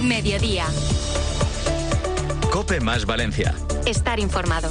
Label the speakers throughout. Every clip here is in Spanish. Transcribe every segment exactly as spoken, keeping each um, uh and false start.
Speaker 1: Mediodía.
Speaker 2: COPE más Valencia.
Speaker 1: Estar informado.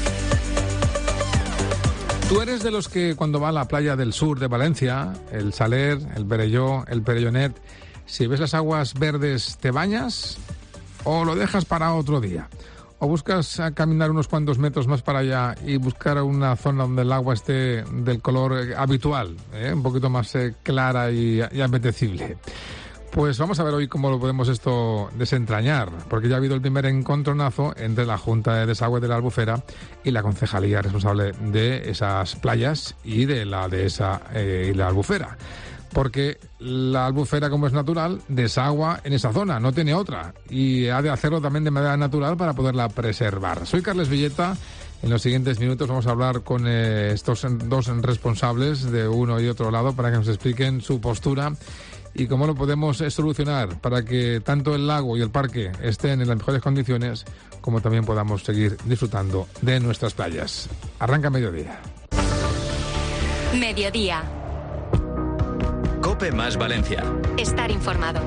Speaker 3: ¿Tú eres de los que cuando va a la playa del sur de Valencia, el Saler, el Perelló, el Perellonet, si ves las aguas verdes, te bañas o lo dejas para otro día? ¿O buscas a caminar unos cuantos metros más para allá y buscar una zona donde el agua esté del color habitual, ¿eh? un poquito más eh, clara y, y apetecible? Pues vamos a ver hoy cómo lo podemos esto desentrañar, porque ya ha habido el primer encontronazo entre la Junta de Desagüe de la Albufera y la concejalía responsable de esas playas y de la dehesa eh, y la Albufera. Porque la Albufera, como es natural, desagua en esa zona, no tiene otra, y ha de hacerlo también de manera natural para poderla preservar. Soy Carles Villeta. En los siguientes minutos vamos a hablar con eh, estos dos responsables de uno y otro lado para que nos expliquen su postura y cómo lo podemos solucionar para que tanto el lago y el parque estén en las mejores condiciones, como también podamos seguir disfrutando de nuestras playas. Arranca Mediodía.
Speaker 1: Mediodía.
Speaker 2: COPE más Valencia.
Speaker 1: Estar informado.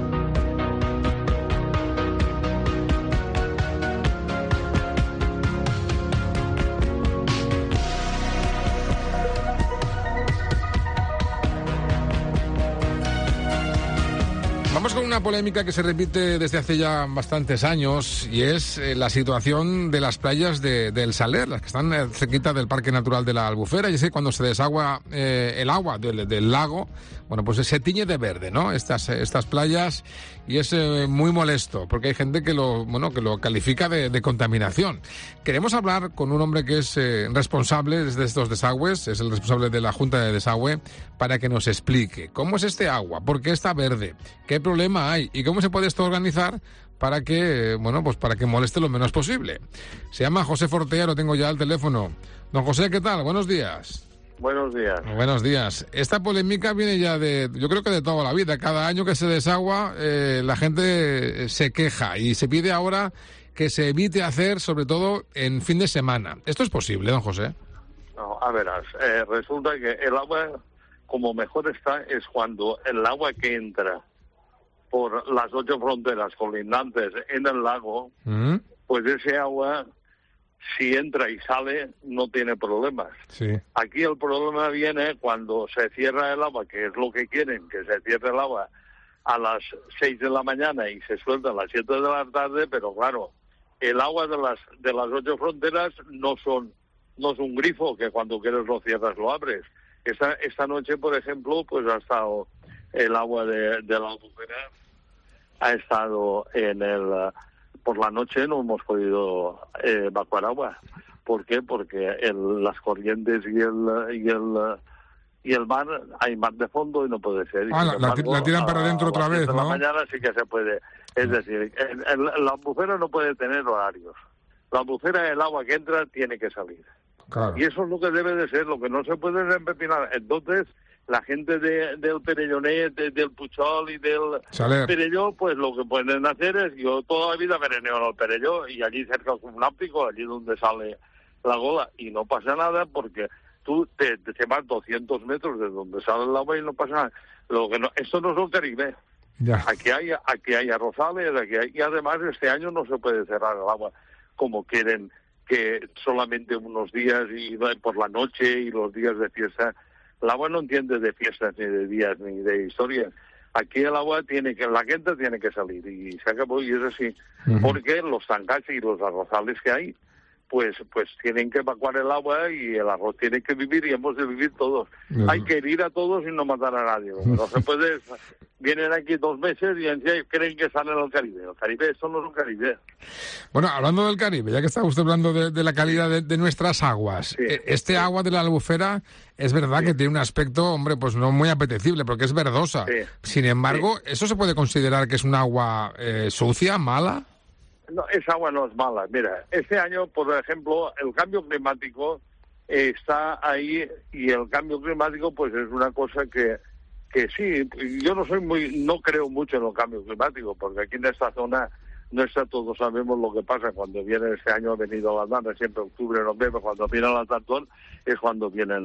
Speaker 3: Vamos con una polémica que se repite desde hace ya bastantes años y es eh, la situación de las playas de, del Saler, las que están eh, cerquita del Parque Natural de la Albufera. Y es que cuando se desagua eh, el agua del, del lago, bueno, pues se tiñe de verde, ¿no? Estas, estas playas, y es eh, muy molesto porque hay gente que lo, bueno, que lo califica de, de contaminación. Queremos hablar con un hombre que es eh, responsable de estos desagües, es el responsable de la Junta de Desagüe, para que nos explique cómo es este agua, por qué está verde, qué problema hay y cómo se puede esto organizar para que, bueno, pues para que moleste lo menos posible. Se llama José Fortea, lo tengo ya al teléfono. Don José, ¿qué tal? Buenos días.
Speaker 4: Buenos días.
Speaker 3: Buenos días. Esta polémica viene ya de, yo creo que de toda la vida. Cada año que se desagua, eh, la gente se queja y se pide ahora que se evite hacer, sobre todo en fin de semana. ¿Esto es posible, don José?
Speaker 4: No, a verás, eh, resulta que el agua, como mejor está, es cuando el agua que entra por las ocho fronteras colindantes en el lago, ¿Mm? pues ese agua, si entra y sale, no tiene problemas.
Speaker 3: Sí.
Speaker 4: Aquí el problema viene cuando se cierra el agua, que es lo que quieren, que se cierre el agua a las seis de la mañana y se suelta a las siete de la tarde, pero claro, el agua de las de las ocho fronteras no son no es un grifo que cuando quieres lo cierras, lo abres. Esta, esta noche, por ejemplo, pues ha estado el agua de, de la Albufera, ha estado en el... Por la noche no hemos podido eh, evacuar agua. ¿Por qué? Porque el, las corrientes y el y el y el mar, hay mar de fondo y no puede ser.
Speaker 3: Ah, la, embargo, la tiran para adentro otra vez, ¿no?
Speaker 4: A las siete de la mañana sí que se puede. Es decir, el, el, la albufera no puede tener horarios. La albufera, el agua que entra, tiene que salir.
Speaker 3: Claro.
Speaker 4: Y eso es lo que debe de ser, lo que no se puede es empepinar. Entonces, la gente de, del Perellonet, de, del Puchol y del
Speaker 3: Saler.
Speaker 4: Perelló, pues lo que pueden hacer es, yo toda la vida veraneo en el Perelló y allí cerca es un áptico, allí donde sale la gola, y no pasa nada porque tú te, te, te vas doscientos metros de donde sale el agua y no pasa nada. Lo que no, esto no es el Caribe.
Speaker 3: Ya.
Speaker 4: Aquí hay aquí hay arrozales, aquí hay, y además este año no se puede cerrar el agua como quieren, que solamente unos días y por la noche y los días de fiesta. El agua no entiende de fiestas ni de días ni de historias. Aquí el agua tiene que, la gente tiene que salir y se acabó, y es así. Uh-huh. Porque los zancas y los arrozales que hay, pues pues tienen que evacuar el agua y el arroz tiene que vivir y hemos de vivir todos. Uh-huh. Hay que herir a todos y no matar a nadie. No se puede. Vienen aquí dos meses y encima creen que están en el Caribe. El Caribe, eso no es un Caribe.
Speaker 3: Bueno, hablando del Caribe, ya que está usted hablando de, de la calidad de, de nuestras aguas, sí. Este agua de la Albufera es verdad sí. que tiene un aspecto, hombre, pues no muy apetecible, porque es verdosa. Sí. Sin embargo, sí. ¿eso se puede considerar que es un agua eh, sucia, mala?
Speaker 4: No, esa agua no es mala. Mira, este año, por ejemplo, el cambio climático eh, está ahí, y el cambio climático pues es una cosa que que sí, yo no soy muy, no creo mucho en el cambio climático, porque aquí en esta zona no está, todos sabemos lo que pasa cuando viene. Este año ha venido la Dana, siempre octubre, noviembre, cuando viene la Tantón es cuando vienen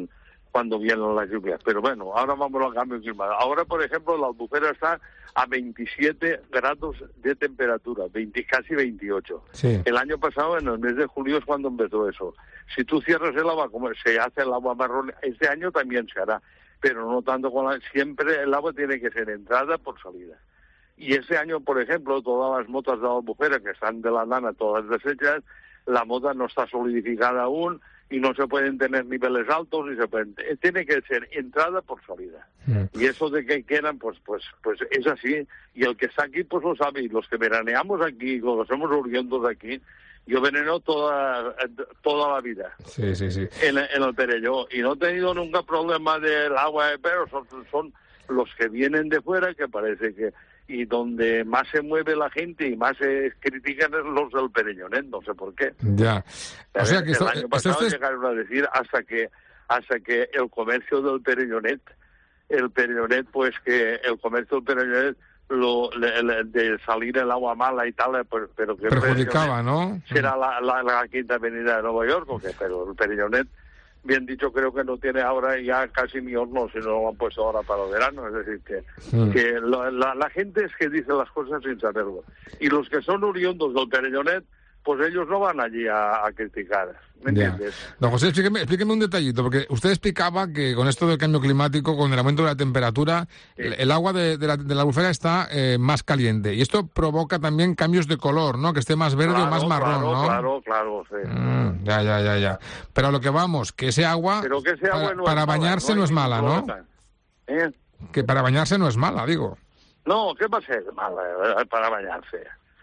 Speaker 4: cuando vienen las lluvias. Pero bueno, ahora vamos al cambio climático. Ahora, por ejemplo, la Albufera está a veintisiete grados de temperatura, veinte, casi veintiocho.
Speaker 3: Sí.
Speaker 4: El año pasado, en el mes de julio, es cuando empezó eso. Si tú cierras el agua, como se hace el agua marrón, este año también se hará, pero no tanto con la... Siempre el agua tiene que ser entrada por salida. Y este año, por ejemplo, todas las motas de la Albufera, que están de la lana, todas deshechas, la mota no está solidificada aún, y no se pueden tener niveles altos, ni se pueden, tiene que ser entrada por salida. Mm. Y eso de que quieran, pues pues pues es así, y el que está aquí pues lo sabe, y los que veraneamos aquí, los que somos oriundos aquí, yo veneno toda toda la vida.
Speaker 3: Sí, sí, sí.
Speaker 4: En, en el Perelló, y no he tenido nunca problema del agua, pero son, son los que vienen de fuera, que parece que... Y donde más se mueve la gente y más se critican es los del Perellonet, no sé por qué.
Speaker 3: Ya. O sea que
Speaker 4: el
Speaker 3: esto,
Speaker 4: año pasado
Speaker 3: esto es...
Speaker 4: llegaron a decir hasta que hasta que el comercio del Perellonet, el Perellonet, pues que el comercio del Perellonet lo, le, le, de salir el agua mala y tal, pero, pero que
Speaker 3: perjudicaba, ¿no?
Speaker 4: Será la, la, la quinta avenida de Nueva York, ¿o qué? Pero el Perellonet, bien dicho, creo que no tiene ahora ya casi ni horno, si no lo han puesto ahora para el verano. Es decir, que, mm. que la, la, la gente es que dice las cosas sin saberlo. Y los que son oriundos del Perellonet, pues ellos no van allí a, a criticar. ¿Me entiendes?
Speaker 3: Ya. Don José, explíqueme, explíqueme un detallito, porque usted explicaba que con esto del cambio climático, con el aumento de la temperatura, sí. el, el agua de, de, la, de la Albufera está eh, más caliente. Y esto provoca también cambios de color, ¿no? Que esté más verde
Speaker 4: claro,
Speaker 3: o más marrón,
Speaker 4: claro,
Speaker 3: ¿no?
Speaker 4: Claro, claro, sí.
Speaker 3: Mm, ya, ya, ya, ya. Pero a lo que vamos, que ese agua,
Speaker 4: Pero que ese agua
Speaker 3: para,
Speaker 4: no
Speaker 3: para
Speaker 4: es
Speaker 3: bañarse
Speaker 4: mala,
Speaker 3: no es mala, ¿no?
Speaker 4: ¿Eh?
Speaker 3: Que para bañarse no es mala, digo.
Speaker 4: No, ¿qué va a ser mala eh, para bañarse?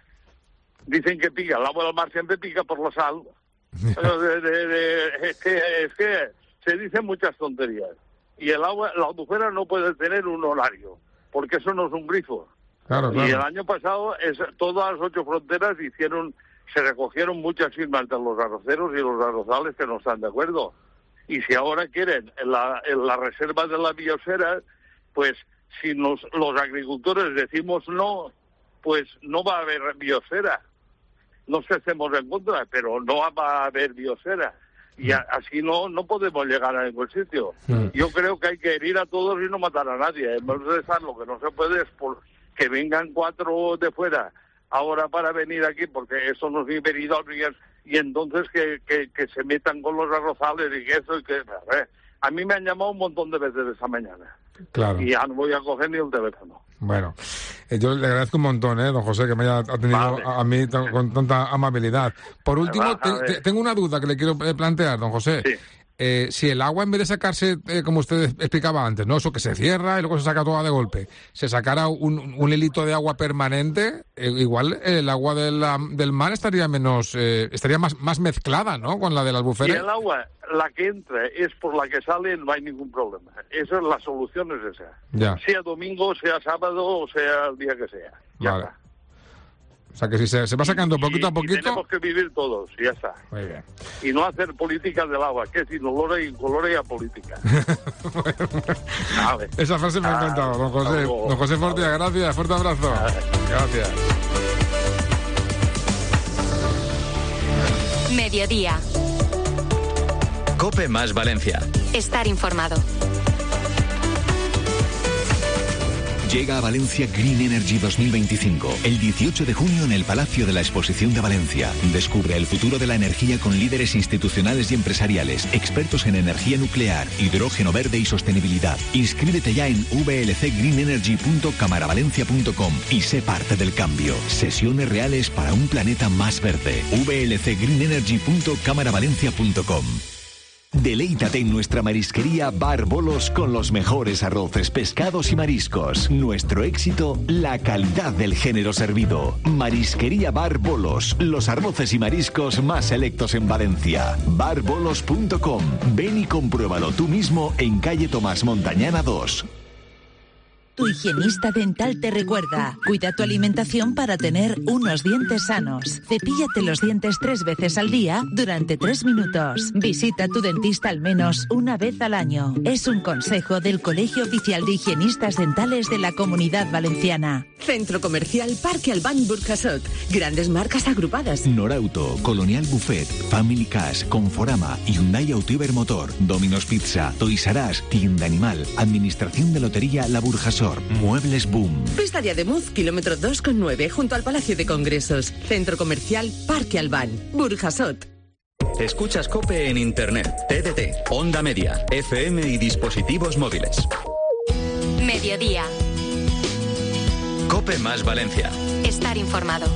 Speaker 4: Dicen que pica, el agua del mar siempre pica por la sal. Pero de, de, de, es, que, es que se dicen muchas tonterías. Y el agua, la Albufera no puede tener un horario, porque eso no es un grifo.
Speaker 3: Claro, claro.
Speaker 4: Y el año pasado es, todas las ocho fronteras hicieron, se recogieron muchas firmas de los arroceros y los arrozales que no están de acuerdo. Y si ahora quieren la, la reserva de la biosfera, pues si nos, los agricultores decimos no, pues no va a haber biosfera. No se hacemos en contra, pero no va a haber biosfera. Y a, así no no podemos llegar a ningún sitio. Sí. Yo creo que hay que herir a todos y no matar a nadie. En vez de estar, lo que no se puede es por que vengan cuatro de fuera ahora para venir aquí, porque eso nos ha venido y entonces que, que, que se metan con los arrozales y que eso. Y que, a, ver, a mí me han llamado un montón de veces esta mañana.
Speaker 3: Claro.
Speaker 4: Y ya no voy a coger ni el teléfono.
Speaker 3: Bueno, eh, yo le agradezco un montón, ¿eh, don José, que me haya atendido vale. a, a mí t- con tanta amabilidad. Por último, te, te, tengo una duda que le quiero plantear, don José. Sí. Eh, si el agua, en vez de sacarse, eh, como usted explicaba antes, no, eso que se cierra y luego se saca toda de golpe, se sacara un, un hilito de agua permanente, eh, igual el agua de la, del mar estaría menos, eh, estaría más, más mezclada, ¿no?, con la de la Albufera.
Speaker 4: Si el agua, la que entra, es por la que sale, no hay ningún problema. Esa es la solución, es esa.
Speaker 3: Ya.
Speaker 4: Sea domingo, sea sábado o sea el día que sea. Ya
Speaker 3: vale.
Speaker 4: está.
Speaker 3: O sea, que si se, se va sacando poquito
Speaker 4: y,
Speaker 3: a poquito...
Speaker 4: Y tenemos que vivir todos, y ya está.
Speaker 3: Muy bien.
Speaker 4: Y no hacer política del agua, que es inolora y incolora y apolítica. Vale.
Speaker 3: Esa frase me ha encantado, don José. Don José Fortea, gracias, fuerte abrazo. Gracias.
Speaker 1: Mediodía.
Speaker 2: COPE más Valencia.
Speaker 1: Estar informado.
Speaker 5: Llega a Valencia Green Energy dos mil veinticinco, el dieciocho de junio en el Palacio de la Exposición de Valencia. Descubre el futuro de la energía con líderes institucionales y empresariales, expertos en energía nuclear, hidrógeno verde y sostenibilidad. Inscríbete ya en v l c green energy punto camaravalencia punto com y sé parte del cambio. Sesiones reales para un planeta más verde. v l c green energy punto camaravalencia punto com. Deleítate en nuestra marisquería Bar Bolos con los mejores arroces, pescados y mariscos. Nuestro éxito, la calidad del género servido. Marisquería Bar Bolos, los arroces y mariscos más selectos en Valencia. bar bolos punto com. Ven y compruébalo tú mismo en calle Tomás Montañana dos.
Speaker 6: Tu higienista dental te recuerda, cuida tu alimentación para tener unos dientes sanos. Cepíllate los dientes tres veces al día durante tres minutos. Visita a tu dentista al menos una vez al año. Es un consejo del Colegio Oficial de Higienistas Dentales de la Comunidad Valenciana.
Speaker 2: Centro Comercial Parque Albán Burjasot. Grandes marcas agrupadas.
Speaker 5: Norauto, Colonial Buffet, Family Cash, Conforama, Hyundai Autiver Motor, Domino's Pizza, Toys R Us, Tienda Animal, Administración de Lotería La Burjasot, Muebles Boom.
Speaker 2: Pista de Ademuz, kilómetro dos coma nueve, junto al Palacio de Congresos. Centro Comercial Parque Albán Burjasot.
Speaker 7: Escuchas COPE en Internet, T D T, Onda Media, F M y dispositivos móviles.
Speaker 1: Mediodía.
Speaker 7: COPE más Valencia.
Speaker 1: Estar informado.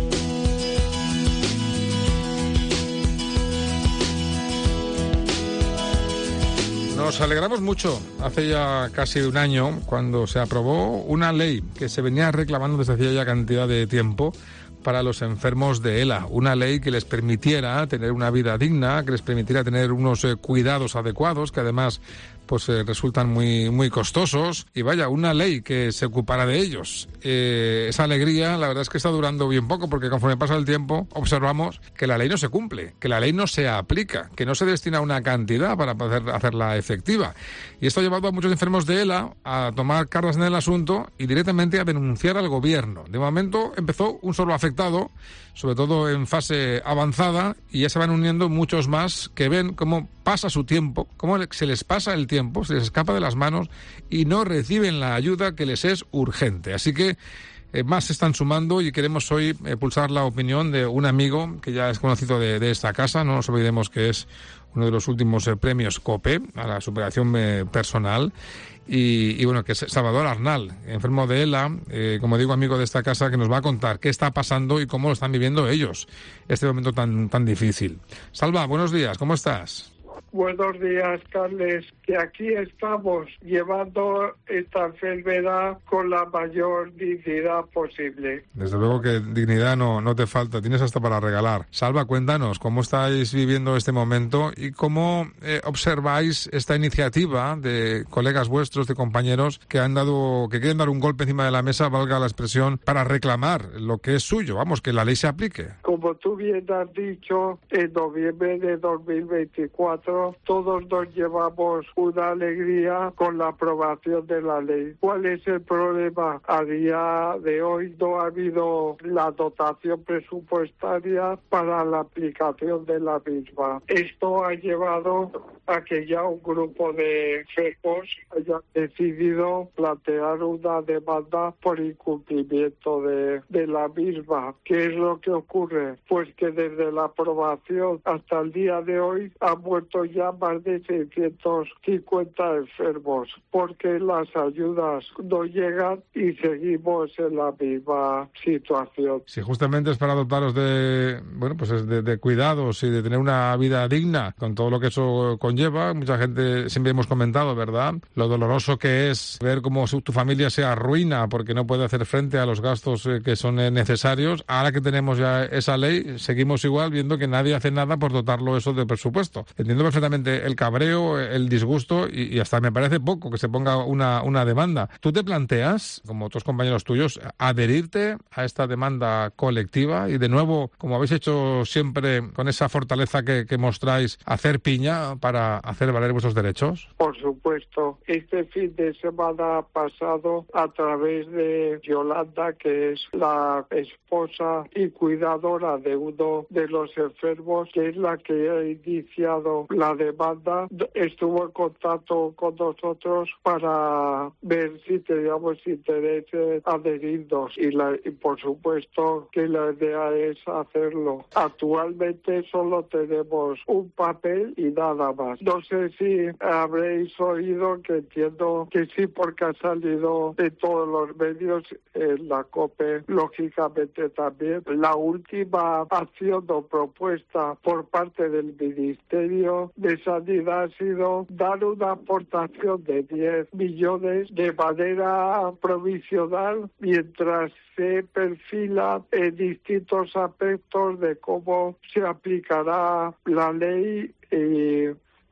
Speaker 3: Nos alegramos mucho hace ya casi un año cuando se aprobó una ley que se venía reclamando desde hacía ya cantidad de tiempo para los enfermos de ELA. Una ley que les permitiera tener una vida digna, que les permitiera tener unos eh, cuidados adecuados, que además pues eh, resultan muy muy costosos, y vaya, una ley que se ocupara de ellos. Eh, esa alegría, la verdad es que está durando bien poco, porque conforme pasa el tiempo observamos que la ley no se cumple, que la ley no se aplica, que no se destina una cantidad para poder hacerla efectiva. Y esto ha llevado a muchos enfermos de ELA a tomar cartas en el asunto y directamente a denunciar al gobierno. De momento empezó un solo afectado, sobre todo en fase avanzada, y ya se van uniendo muchos más que ven cómo pasa su tiempo, cómo se les pasa el tiempo, se les escapa de las manos y no reciben la ayuda que les es urgente. Así que eh, más se están sumando y queremos hoy eh, pulsar la opinión de un amigo que ya es conocido de, de esta casa. No nos olvidemos que es uno de los últimos eh, premios COPE a la superación eh, personal. Y, y bueno, que es Salvador Arnal, enfermo de ELA, eh, como digo, amigo de esta casa, que nos va a contar qué está pasando y cómo lo están viviendo ellos este momento tan, tan difícil. Salva, buenos días, ¿cómo estás?
Speaker 8: Buenos días, Carles, que aquí estamos llevando esta enfermedad con la mayor dignidad posible.
Speaker 3: Desde luego que dignidad no, no te falta, tienes hasta para regalar. Salva, cuéntanos, ¿cómo estáis viviendo este momento y cómo eh, observáis esta iniciativa de colegas vuestros, de compañeros, que han dado, que quieren dar un golpe encima de la mesa, valga la expresión, para reclamar lo que es suyo, vamos, que la ley se aplique?
Speaker 8: Como tú bien has dicho, en noviembre de dos mil veinticuatro todos nos llevamos una alegría con la aprobación de la ley. ¿Cuál es el problema? A día de hoy no ha habido la dotación presupuestaria para la aplicación de la misma. Esto ha llevado a que ya un grupo de enfermos haya decidido plantear una demanda por incumplimiento de, de la misma. ¿Qué es lo que ocurre? Pues que desde la aprobación hasta el día de hoy han muerto ya más de seiscientos cincuenta enfermos, porque las ayudas no llegan y seguimos en la misma situación.
Speaker 3: Si justamente es para dotaros de, bueno, pues de, de cuidados y de tener una vida digna, con todo lo que eso conlleva, mucha gente siempre hemos comentado, ¿verdad?, lo doloroso que es ver cómo tu familia se arruina porque no puede hacer frente a los gastos que son necesarios. Ahora que tenemos ya esa ley, seguimos igual viendo que nadie hace nada por dotarlo eso de presupuesto. Entiendo perfectamente el cabreo, el disgusto y, y hasta me parece poco que se ponga una, una demanda. ¿Tú te planteas, como otros compañeros tuyos, adherirte a esta demanda colectiva y de nuevo, como habéis hecho siempre con esa fortaleza que, que mostráis, hacer piña para hacer valer vuestros derechos?
Speaker 8: Por supuesto. Este fin de semana pasado, a través de Yolanda, que es la esposa y cuidadora de uno de los enfermos, que es la que ha iniciado la demanda, estuvo en contacto con nosotros para ver si teníamos interés en adherirnos y, la, y por supuesto que la idea es hacerlo. Actualmente solo tenemos un papel y nada más. No sé si habréis oído, que entiendo que sí, porque ha salido de todos los medios, en la COPE lógicamente también. La última acción o propuesta por parte del Ministerio de Sanidad ha sido dar una aportación de diez millones de manera provisional mientras se perfila en distintos aspectos de cómo se aplicará la ley y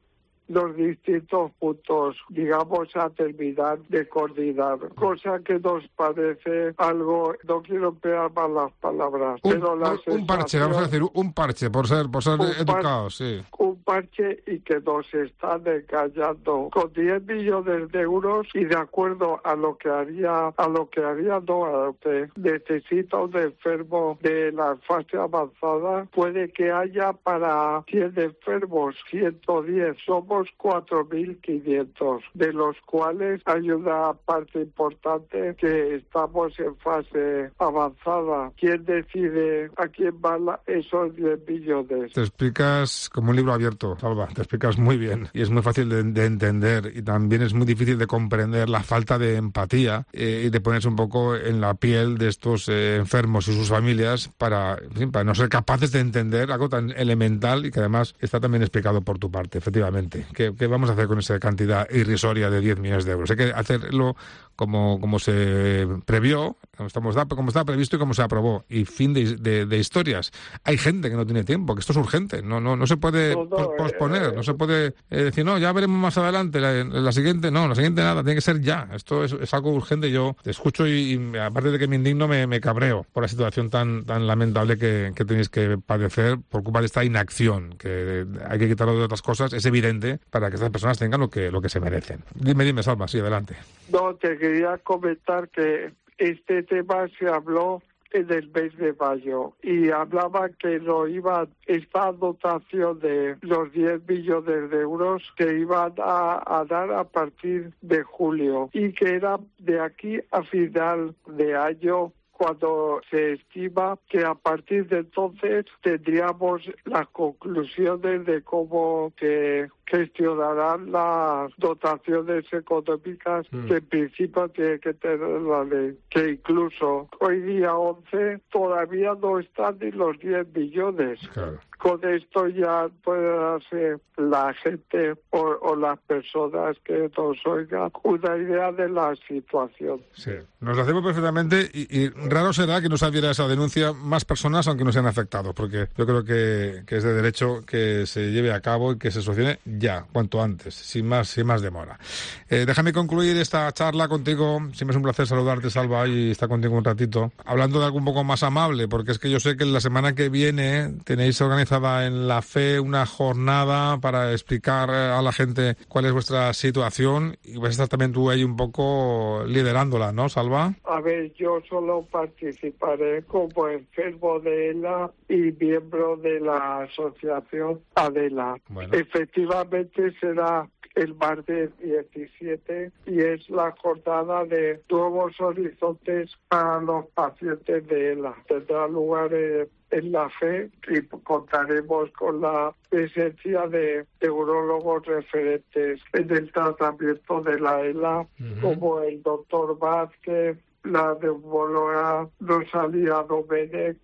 Speaker 8: los distintos puntos, digamos, a terminar de coordinar, cosa que nos parece algo, no quiero emplear más las palabras,
Speaker 3: un,
Speaker 8: pero la
Speaker 3: un, un parche, vamos a decir, un parche, por ser, por ser educados, sí.
Speaker 8: Un parche y que nos están engañando con diez millones de euros y de acuerdo a lo que haría, a lo que haría no, a lo que necesita un enfermo de la fase avanzada, puede que haya para cien enfermos, ciento diez, somos cuatro mil quinientos, de los cuales hay una parte importante que estamos en fase avanzada. ¿Quién decide a quién van la, esos diez millones?
Speaker 3: Te explicas como un libro abierto, Salva, te explicas muy bien y es muy fácil de, de entender y también es muy difícil de comprender la falta de empatía eh, y de ponerse un poco en la piel de estos eh, enfermos y sus familias para, en fin, para no ser capaces de entender algo tan elemental y que además está también explicado por tu parte, efectivamente. ¿Qué, qué vamos a hacer con esa cantidad irrisoria de diez millones de euros? Hay que hacerlo como, como se previó, como, estamos, como estaba previsto y como se aprobó. Y fin de, de, de historias. Hay gente que no tiene tiempo, que esto es urgente, no no no se puede no, no, posponer, no se puede eh, decir, no, ya veremos más adelante, la, la siguiente, no, la siguiente nada, tiene que ser ya. Esto es, es algo urgente. Yo te escucho y, y aparte de que me indigno, me, me cabreo por la situación tan tan lamentable que, que tenéis que padecer por culpa de esta inacción, que hay que quitarlo de otras cosas, es evidente, para que estas personas tengan lo que lo que se merecen. Dime, dime, Salva, sí, adelante.
Speaker 8: No, te quería comentar que este tema se habló en el mes de mayo y hablaba que lo iba esta dotación de los diez millones de euros que iban a, a dar a partir de julio y que era de aquí a final de año, cuando se estima que a partir de entonces tendríamos las conclusiones de cómo se gestionarán las dotaciones económicas mm. que en principio tiene que tener la ley. Que incluso hoy día once todavía no están ni los diez millones. Claro. Con esto ya puede darse la gente o, o las personas que nos oigan una idea de la situación.
Speaker 3: Sí, nos lo hacemos perfectamente y, y raro será que nos adhiera esa denuncia más personas aunque no sean afectados, porque yo creo que, que es de derecho que se lleve a cabo y que se solucione ya, cuanto antes, sin más, sin más demora. Eh, déjame concluir esta charla contigo. Siempre es un placer saludarte, Salva, y estar contigo un ratito. Hablando de algo un poco más amable, porque es que yo sé que la semana que viene tenéis organizada en la Fe una jornada para explicar a la gente cuál es vuestra situación y vas a estar también tú ahí un poco liderándola, ¿no, Salva?
Speaker 8: A ver, yo solo participaré como enfermo de ELA y miembro de la asociación ADELA. Bueno. Efectivamente será el martes diecisiete y es la jornada de Nuevos Horizontes para los pacientes de ELA. Tendrá lugar en, en la Fe y contaremos con la presencia de neurólogos referentes en el tratamiento de la ELA, uh-huh. como el doctor Vázquez, la neumóloga Rosalía Domenech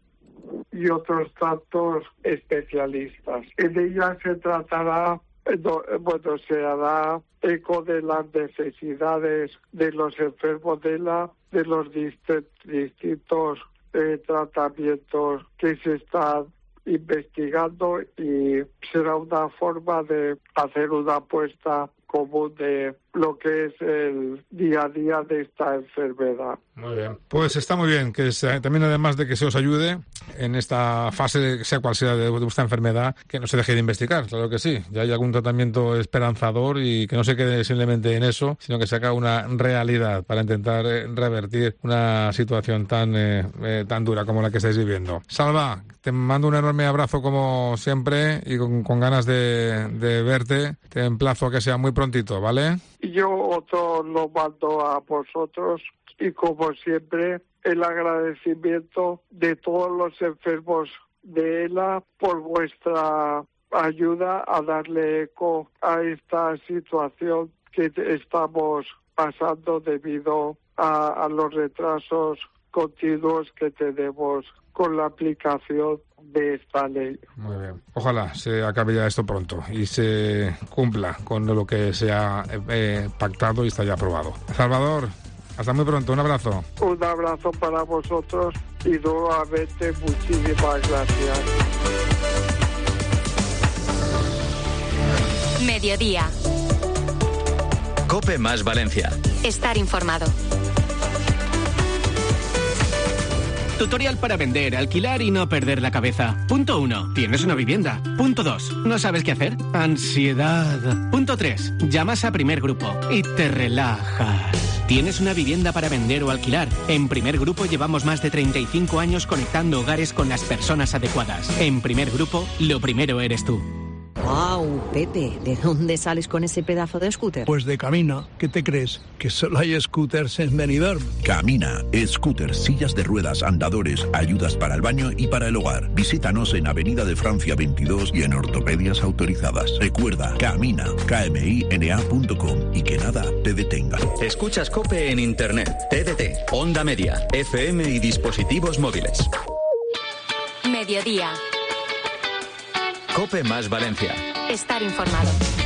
Speaker 8: y otros tantos especialistas. En ella se tratará, bueno, se hará eco de las necesidades de los enfermos de la, de los dist- distintos eh, tratamientos que se están investigando y será una forma de hacer una apuesta común de lo que es el día a día de esta enfermedad.
Speaker 3: Muy bien. Pues está muy bien, que se, también además de que se os ayude en esta fase, sea cual sea, de vuestra enfermedad, que no se deje de investigar, claro que sí. Ya hay algún tratamiento esperanzador y que no se quede simplemente en eso, sino que se haga una realidad para intentar eh, revertir una situación tan, eh, eh, tan dura como la que estáis viviendo. Salva, te mando un enorme abrazo como siempre y con, con ganas de, de verte. Te emplazo a que sea muy prontito, ¿vale?
Speaker 8: Yo otro lo mando a vosotros y como siempre el agradecimiento de todos los enfermos de ELA por vuestra ayuda a darle eco a esta situación que estamos pasando debido a, a los retrasos continuos que tenemos con la aplicación de esta ley.
Speaker 3: Muy bien. Ojalá se acabe ya esto pronto y se cumpla con lo que se ha eh, pactado y está ya aprobado. Salvador, hasta muy pronto. Un abrazo.
Speaker 8: Un abrazo para vosotros y nuevamente muchísimas gracias.
Speaker 1: Mediodía.
Speaker 7: COPE más Valencia.
Speaker 1: Estar informado.
Speaker 9: Tutorial para vender, alquilar y no perder la cabeza. Punto uno. Tienes una vivienda. Punto dos. ¿No sabes qué hacer? Ansiedad. Punto tres. Llamas a Primer Grupo y te relajas. ¿Tienes una vivienda para vender o alquilar? En Primer Grupo llevamos más de treinta y cinco años conectando hogares con las personas adecuadas. En Primer Grupo, lo primero eres tú.
Speaker 10: ¡Wow, Pepe! ¿De dónde sales con ese pedazo de scooter?
Speaker 11: Pues de Camina. ¿Qué te crees? ¿Que solo hay scooters en Benidorm?
Speaker 12: Camina. Scooters, sillas de ruedas, andadores, ayudas para el baño y para el hogar. Visítanos en Avenida de Francia veintidós y en ortopedias autorizadas. Recuerda, Camina. K M I N A punto com y que nada te detenga.
Speaker 7: Escuchas COPE en Internet, T D T, Onda Media, F M y dispositivos móviles.
Speaker 1: Mediodía.
Speaker 7: COPE más Valencia.
Speaker 1: Estar informado.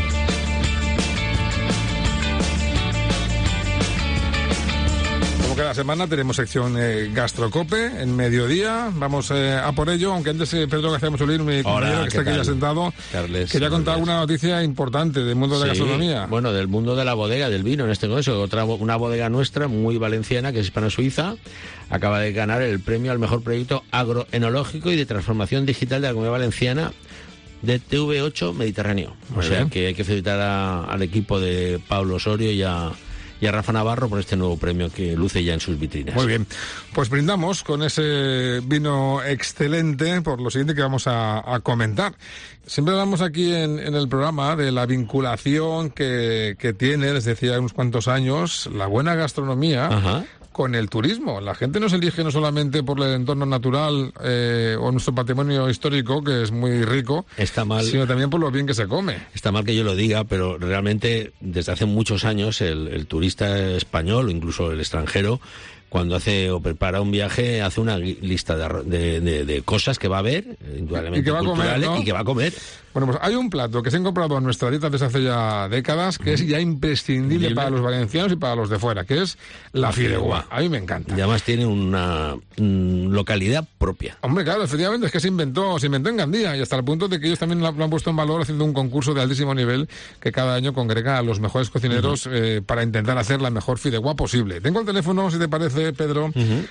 Speaker 3: Como cada semana tenemos sección eh, Gastrocope en Mediodía. Vamos eh, a por ello, aunque antes eh, Pedro García Musolín, mi compañero que está aquí ya sentado,
Speaker 13: Carles,
Speaker 3: quería contar
Speaker 13: Carles.
Speaker 3: una noticia importante del mundo de
Speaker 13: Sí,
Speaker 3: la gastronomía.
Speaker 13: Bueno, del mundo de la bodega, del vino en este caso. Otra, una bodega nuestra muy valenciana, que es hispano-suiza, acaba de ganar el premio al mejor proyecto agroenológico y de transformación digital de la Comunidad Valenciana de T V ocho Mediterráneo. O
Speaker 3: Muy
Speaker 13: sea
Speaker 3: bien.
Speaker 13: que hay que felicitar a- al equipo de Pablo Osorio y a, y a Rafa Navarro por este nuevo premio que luce ya en sus vitrinas.
Speaker 3: Muy bien, pues brindamos con ese vino excelente por lo siguiente que vamos a, a comentar. Siempre hablamos aquí en, en el programa de la vinculación que, que tiene desde hacía unos cuantos años la buena gastronomía
Speaker 13: Ajá.
Speaker 3: con el turismo. La gente nos elige no solamente por el entorno natural eh, o nuestro patrimonio histórico, que es muy rico,
Speaker 13: Está mal.
Speaker 3: sino también por lo bien que se come.
Speaker 13: Está mal que yo lo diga, pero realmente desde hace muchos años el, el turista español o incluso el extranjero, cuando hace o prepara un viaje, hace una gui- lista de, arro- de, de- de cosas que va a ver, indudablemente
Speaker 3: Y que va a comer,
Speaker 13: culturales,
Speaker 3: ¿no?
Speaker 13: y que va a comer.
Speaker 3: Bueno, pues hay un plato que se ha incorporado a nuestra dieta desde hace ya décadas, que es ya imprescindible
Speaker 13: Dime.
Speaker 3: para los valencianos y para los de fuera, que es la
Speaker 13: La
Speaker 3: fideuá.
Speaker 13: fideuá.
Speaker 3: A mí me encanta.
Speaker 13: Y además tiene una mm, localidad propia.
Speaker 3: Hombre, claro, efectivamente, es que se inventó, se inventó en Gandía y hasta el punto de que ellos también lo, lo han puesto en valor haciendo un concurso de altísimo nivel que cada año congrega a los mejores cocineros eh, para intentar hacer la mejor fideuá posible. Tengo el teléfono, si te parece, Pedro,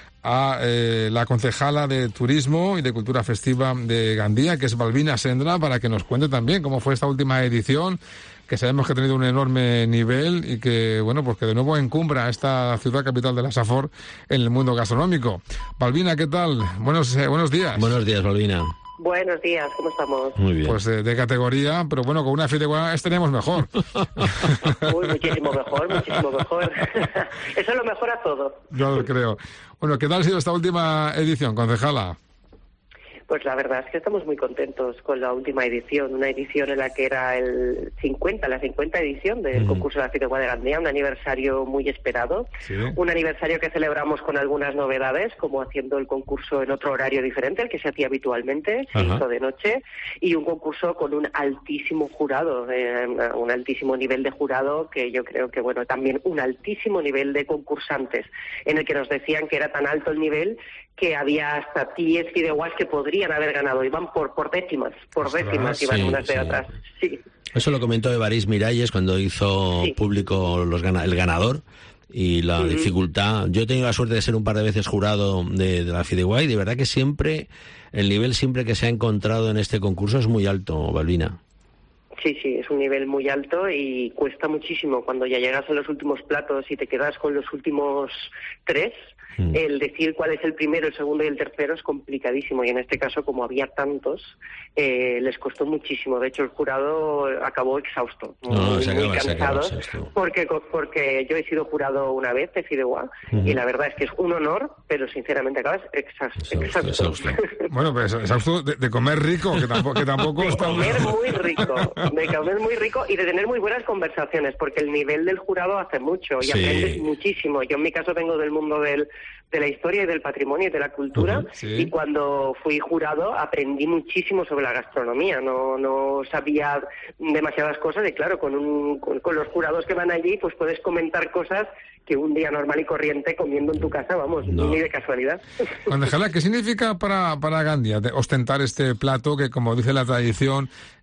Speaker 3: a eh, la concejala de Turismo y de Cultura Festiva de Gandía, que es Balbina Sendra, para que nos cuente también cómo fue esta última edición, que sabemos que ha tenido un enorme nivel y que, bueno, pues que de nuevo encumbra esta ciudad capital de la Safor en el mundo gastronómico. Balbina, ¿qué tal? Buenos, eh, buenos días.
Speaker 13: Buenos días, Balbina.
Speaker 14: Buenos días, ¿cómo estamos?
Speaker 13: Muy bien.
Speaker 3: Pues eh, de categoría, pero bueno, con una fideuá estaríamos mejor.
Speaker 14: Uy, muchísimo mejor, muchísimo mejor. Eso lo mejora todo.
Speaker 3: Yo lo creo. Bueno, ¿qué tal ha sido esta última edición, concejala?
Speaker 14: Pues la verdad es que estamos muy contentos con la última edición, una edición en la que era el cincuenta, la cincuenta edición del
Speaker 3: Mm.
Speaker 14: concurso de la Fideuá de Gandía, un aniversario muy esperado,
Speaker 3: Sí.
Speaker 14: un aniversario que celebramos con algunas novedades, como haciendo el concurso en otro horario diferente al que se hacía habitualmente, se
Speaker 15: Ajá.
Speaker 14: hizo de noche, y un concurso con un altísimo jurado, eh, un altísimo nivel de jurado, que yo creo que, bueno, también un altísimo nivel de concursantes, en el que nos decían que era tan alto el nivel que había hasta diez fideuás que podrían haber ganado, iban por por décimas, por
Speaker 13: Ostras,
Speaker 14: décimas iban
Speaker 13: sí,
Speaker 14: unas de
Speaker 13: sí.
Speaker 14: otras. Sí.
Speaker 13: Eso lo comentó Evarist Miralles cuando hizo
Speaker 14: Sí.
Speaker 13: público los gana- el ganador y la
Speaker 14: Ujú.
Speaker 13: dificultad. Yo he tenido la suerte de ser un par de veces jurado de, de la Fideuá y de verdad que siempre, el nivel siempre que se ha encontrado en este concurso es muy alto, Balbina.
Speaker 14: Sí, sí, es un nivel muy alto y cuesta muchísimo cuando ya llegas a los últimos platos y te quedas con los últimos tres.
Speaker 13: Mm.
Speaker 14: El decir cuál es el primero, el segundo y el tercero es complicadísimo y en este caso, como había tantos, eh, les costó muchísimo. De hecho, el jurado acabó exhausto,
Speaker 13: No,
Speaker 14: muy,
Speaker 13: se
Speaker 14: muy
Speaker 13: acaba, se acaba
Speaker 14: cansados,
Speaker 13: exhausto.
Speaker 14: porque, porque yo he sido jurado una vez de Fideuá
Speaker 3: Ujú.
Speaker 14: y la verdad es que es un honor, pero sinceramente acabas exhausto. exhausto.
Speaker 3: Bueno, pues exhausto de, de comer rico, que tampoco, que tampoco
Speaker 14: De
Speaker 3: está...
Speaker 14: comer muy rico, de comer muy rico y de tener muy buenas conversaciones, porque el nivel del jurado hace mucho y
Speaker 3: Sí.
Speaker 14: aprendes muchísimo. Yo en mi caso vengo del mundo del, de la historia y del patrimonio y de la cultura,
Speaker 3: Ujú, sí.
Speaker 14: y cuando fui jurado aprendí muchísimo sobre la gastronomía. No, no sabía demasiadas cosas y claro, con, un, con, con los jurados que van allí pues puedes comentar cosas que un día normal y corriente comiendo en tu casa, vamos,
Speaker 3: No.
Speaker 14: ni de casualidad.
Speaker 3: Concejala, ¿qué significa para, para Gandia de ostentar este plato que, como dice la tradición,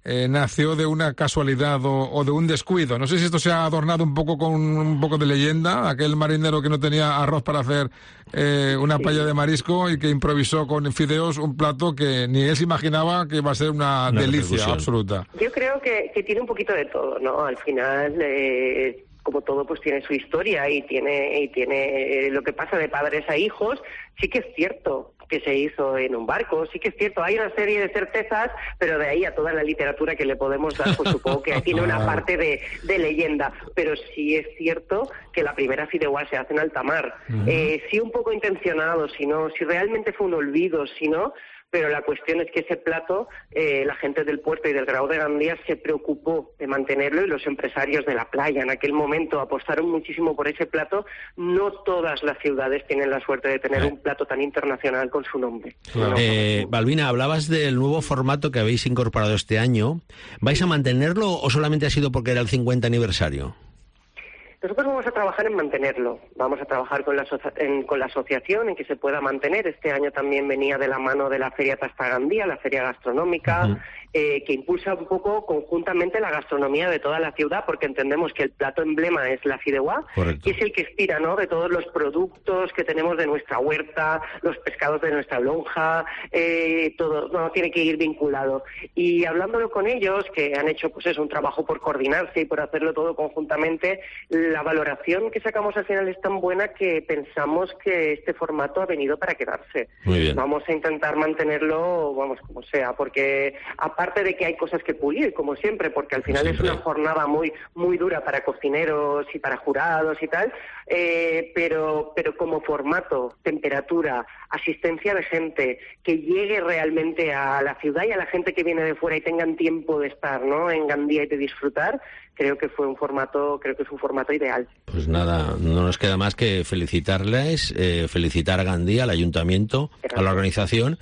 Speaker 3: eh, nació de una casualidad o, o de un descuido. No sé si esto se ha adornado un poco con un poco de leyenda, aquel marinero que no tenía arroz para hacer eh, una
Speaker 14: Sí.
Speaker 3: paella de marisco y que improvisó con fideos un plato que ni él se imaginaba que iba a ser una,
Speaker 13: Una
Speaker 3: delicia
Speaker 13: repercusión.
Speaker 3: absoluta.
Speaker 14: Yo creo que, que tiene un poquito de todo, ¿no? Al final, eh, como todo, pues tiene su historia y tiene y tiene eh, lo que pasa de padres a hijos. Sí que es cierto que se hizo en un barco, sí que es cierto, hay una serie de certezas, pero de ahí a toda la literatura que le podemos dar, pues supongo que tiene una parte de, de leyenda, pero sí es cierto que la primera fideuá se hace en alta mar.
Speaker 15: Ujú.
Speaker 14: Eh, sí un poco intencionado, si no, si realmente fue un olvido, si no, pero la cuestión es que ese plato, eh, la gente del puerto y del Grau de Gandía se preocupó de mantenerlo y los empresarios de la playa en aquel momento apostaron muchísimo por ese plato. No todas las ciudades tienen la suerte de tener un plato tan internacional con su nombre.
Speaker 13: Eh, Balbina, hablabas del nuevo formato que habéis incorporado este año. ¿Vais a mantenerlo o solamente ha sido porque era el cincuenta aniversario?
Speaker 14: Nosotros vamos a trabajar en mantenerlo, vamos a trabajar con la, asocia- en, con la asociación en que se pueda mantener. Este año también venía de la mano de la Feria Tastagandía, la feria gastronómica, uh-huh. eh, que impulsa un poco conjuntamente la gastronomía de toda la ciudad, porque entendemos que el plato emblema es la fideuá, que es el que inspira, ¿no?, de todos los productos que tenemos de nuestra huerta, los pescados de nuestra lonja, eh, todo, no, tiene que ir vinculado. Y hablándolo con ellos, que han hecho pues eso, un trabajo por coordinarse y por hacerlo todo conjuntamente, la valoración que sacamos al final es tan buena que pensamos que este formato ha venido para quedarse.
Speaker 13: Muy bien.
Speaker 14: Vamos a intentar mantenerlo, vamos, como sea, porque aparte de que hay cosas que pulir, como siempre, porque al final siempre. es una jornada muy muy dura para cocineros y para jurados y tal, eh, pero, pero como formato, temperatura, asistencia de gente, que llegue realmente a la ciudad y a la gente que viene de fuera y tengan tiempo de estar, ¿no?, en Gandía y de disfrutar, creo que fue un formato, creo que es un formato ideal.
Speaker 13: Pues nada, no nos queda más que felicitarles, eh, felicitar a Gandía, al ayuntamiento, Gracias. a la organización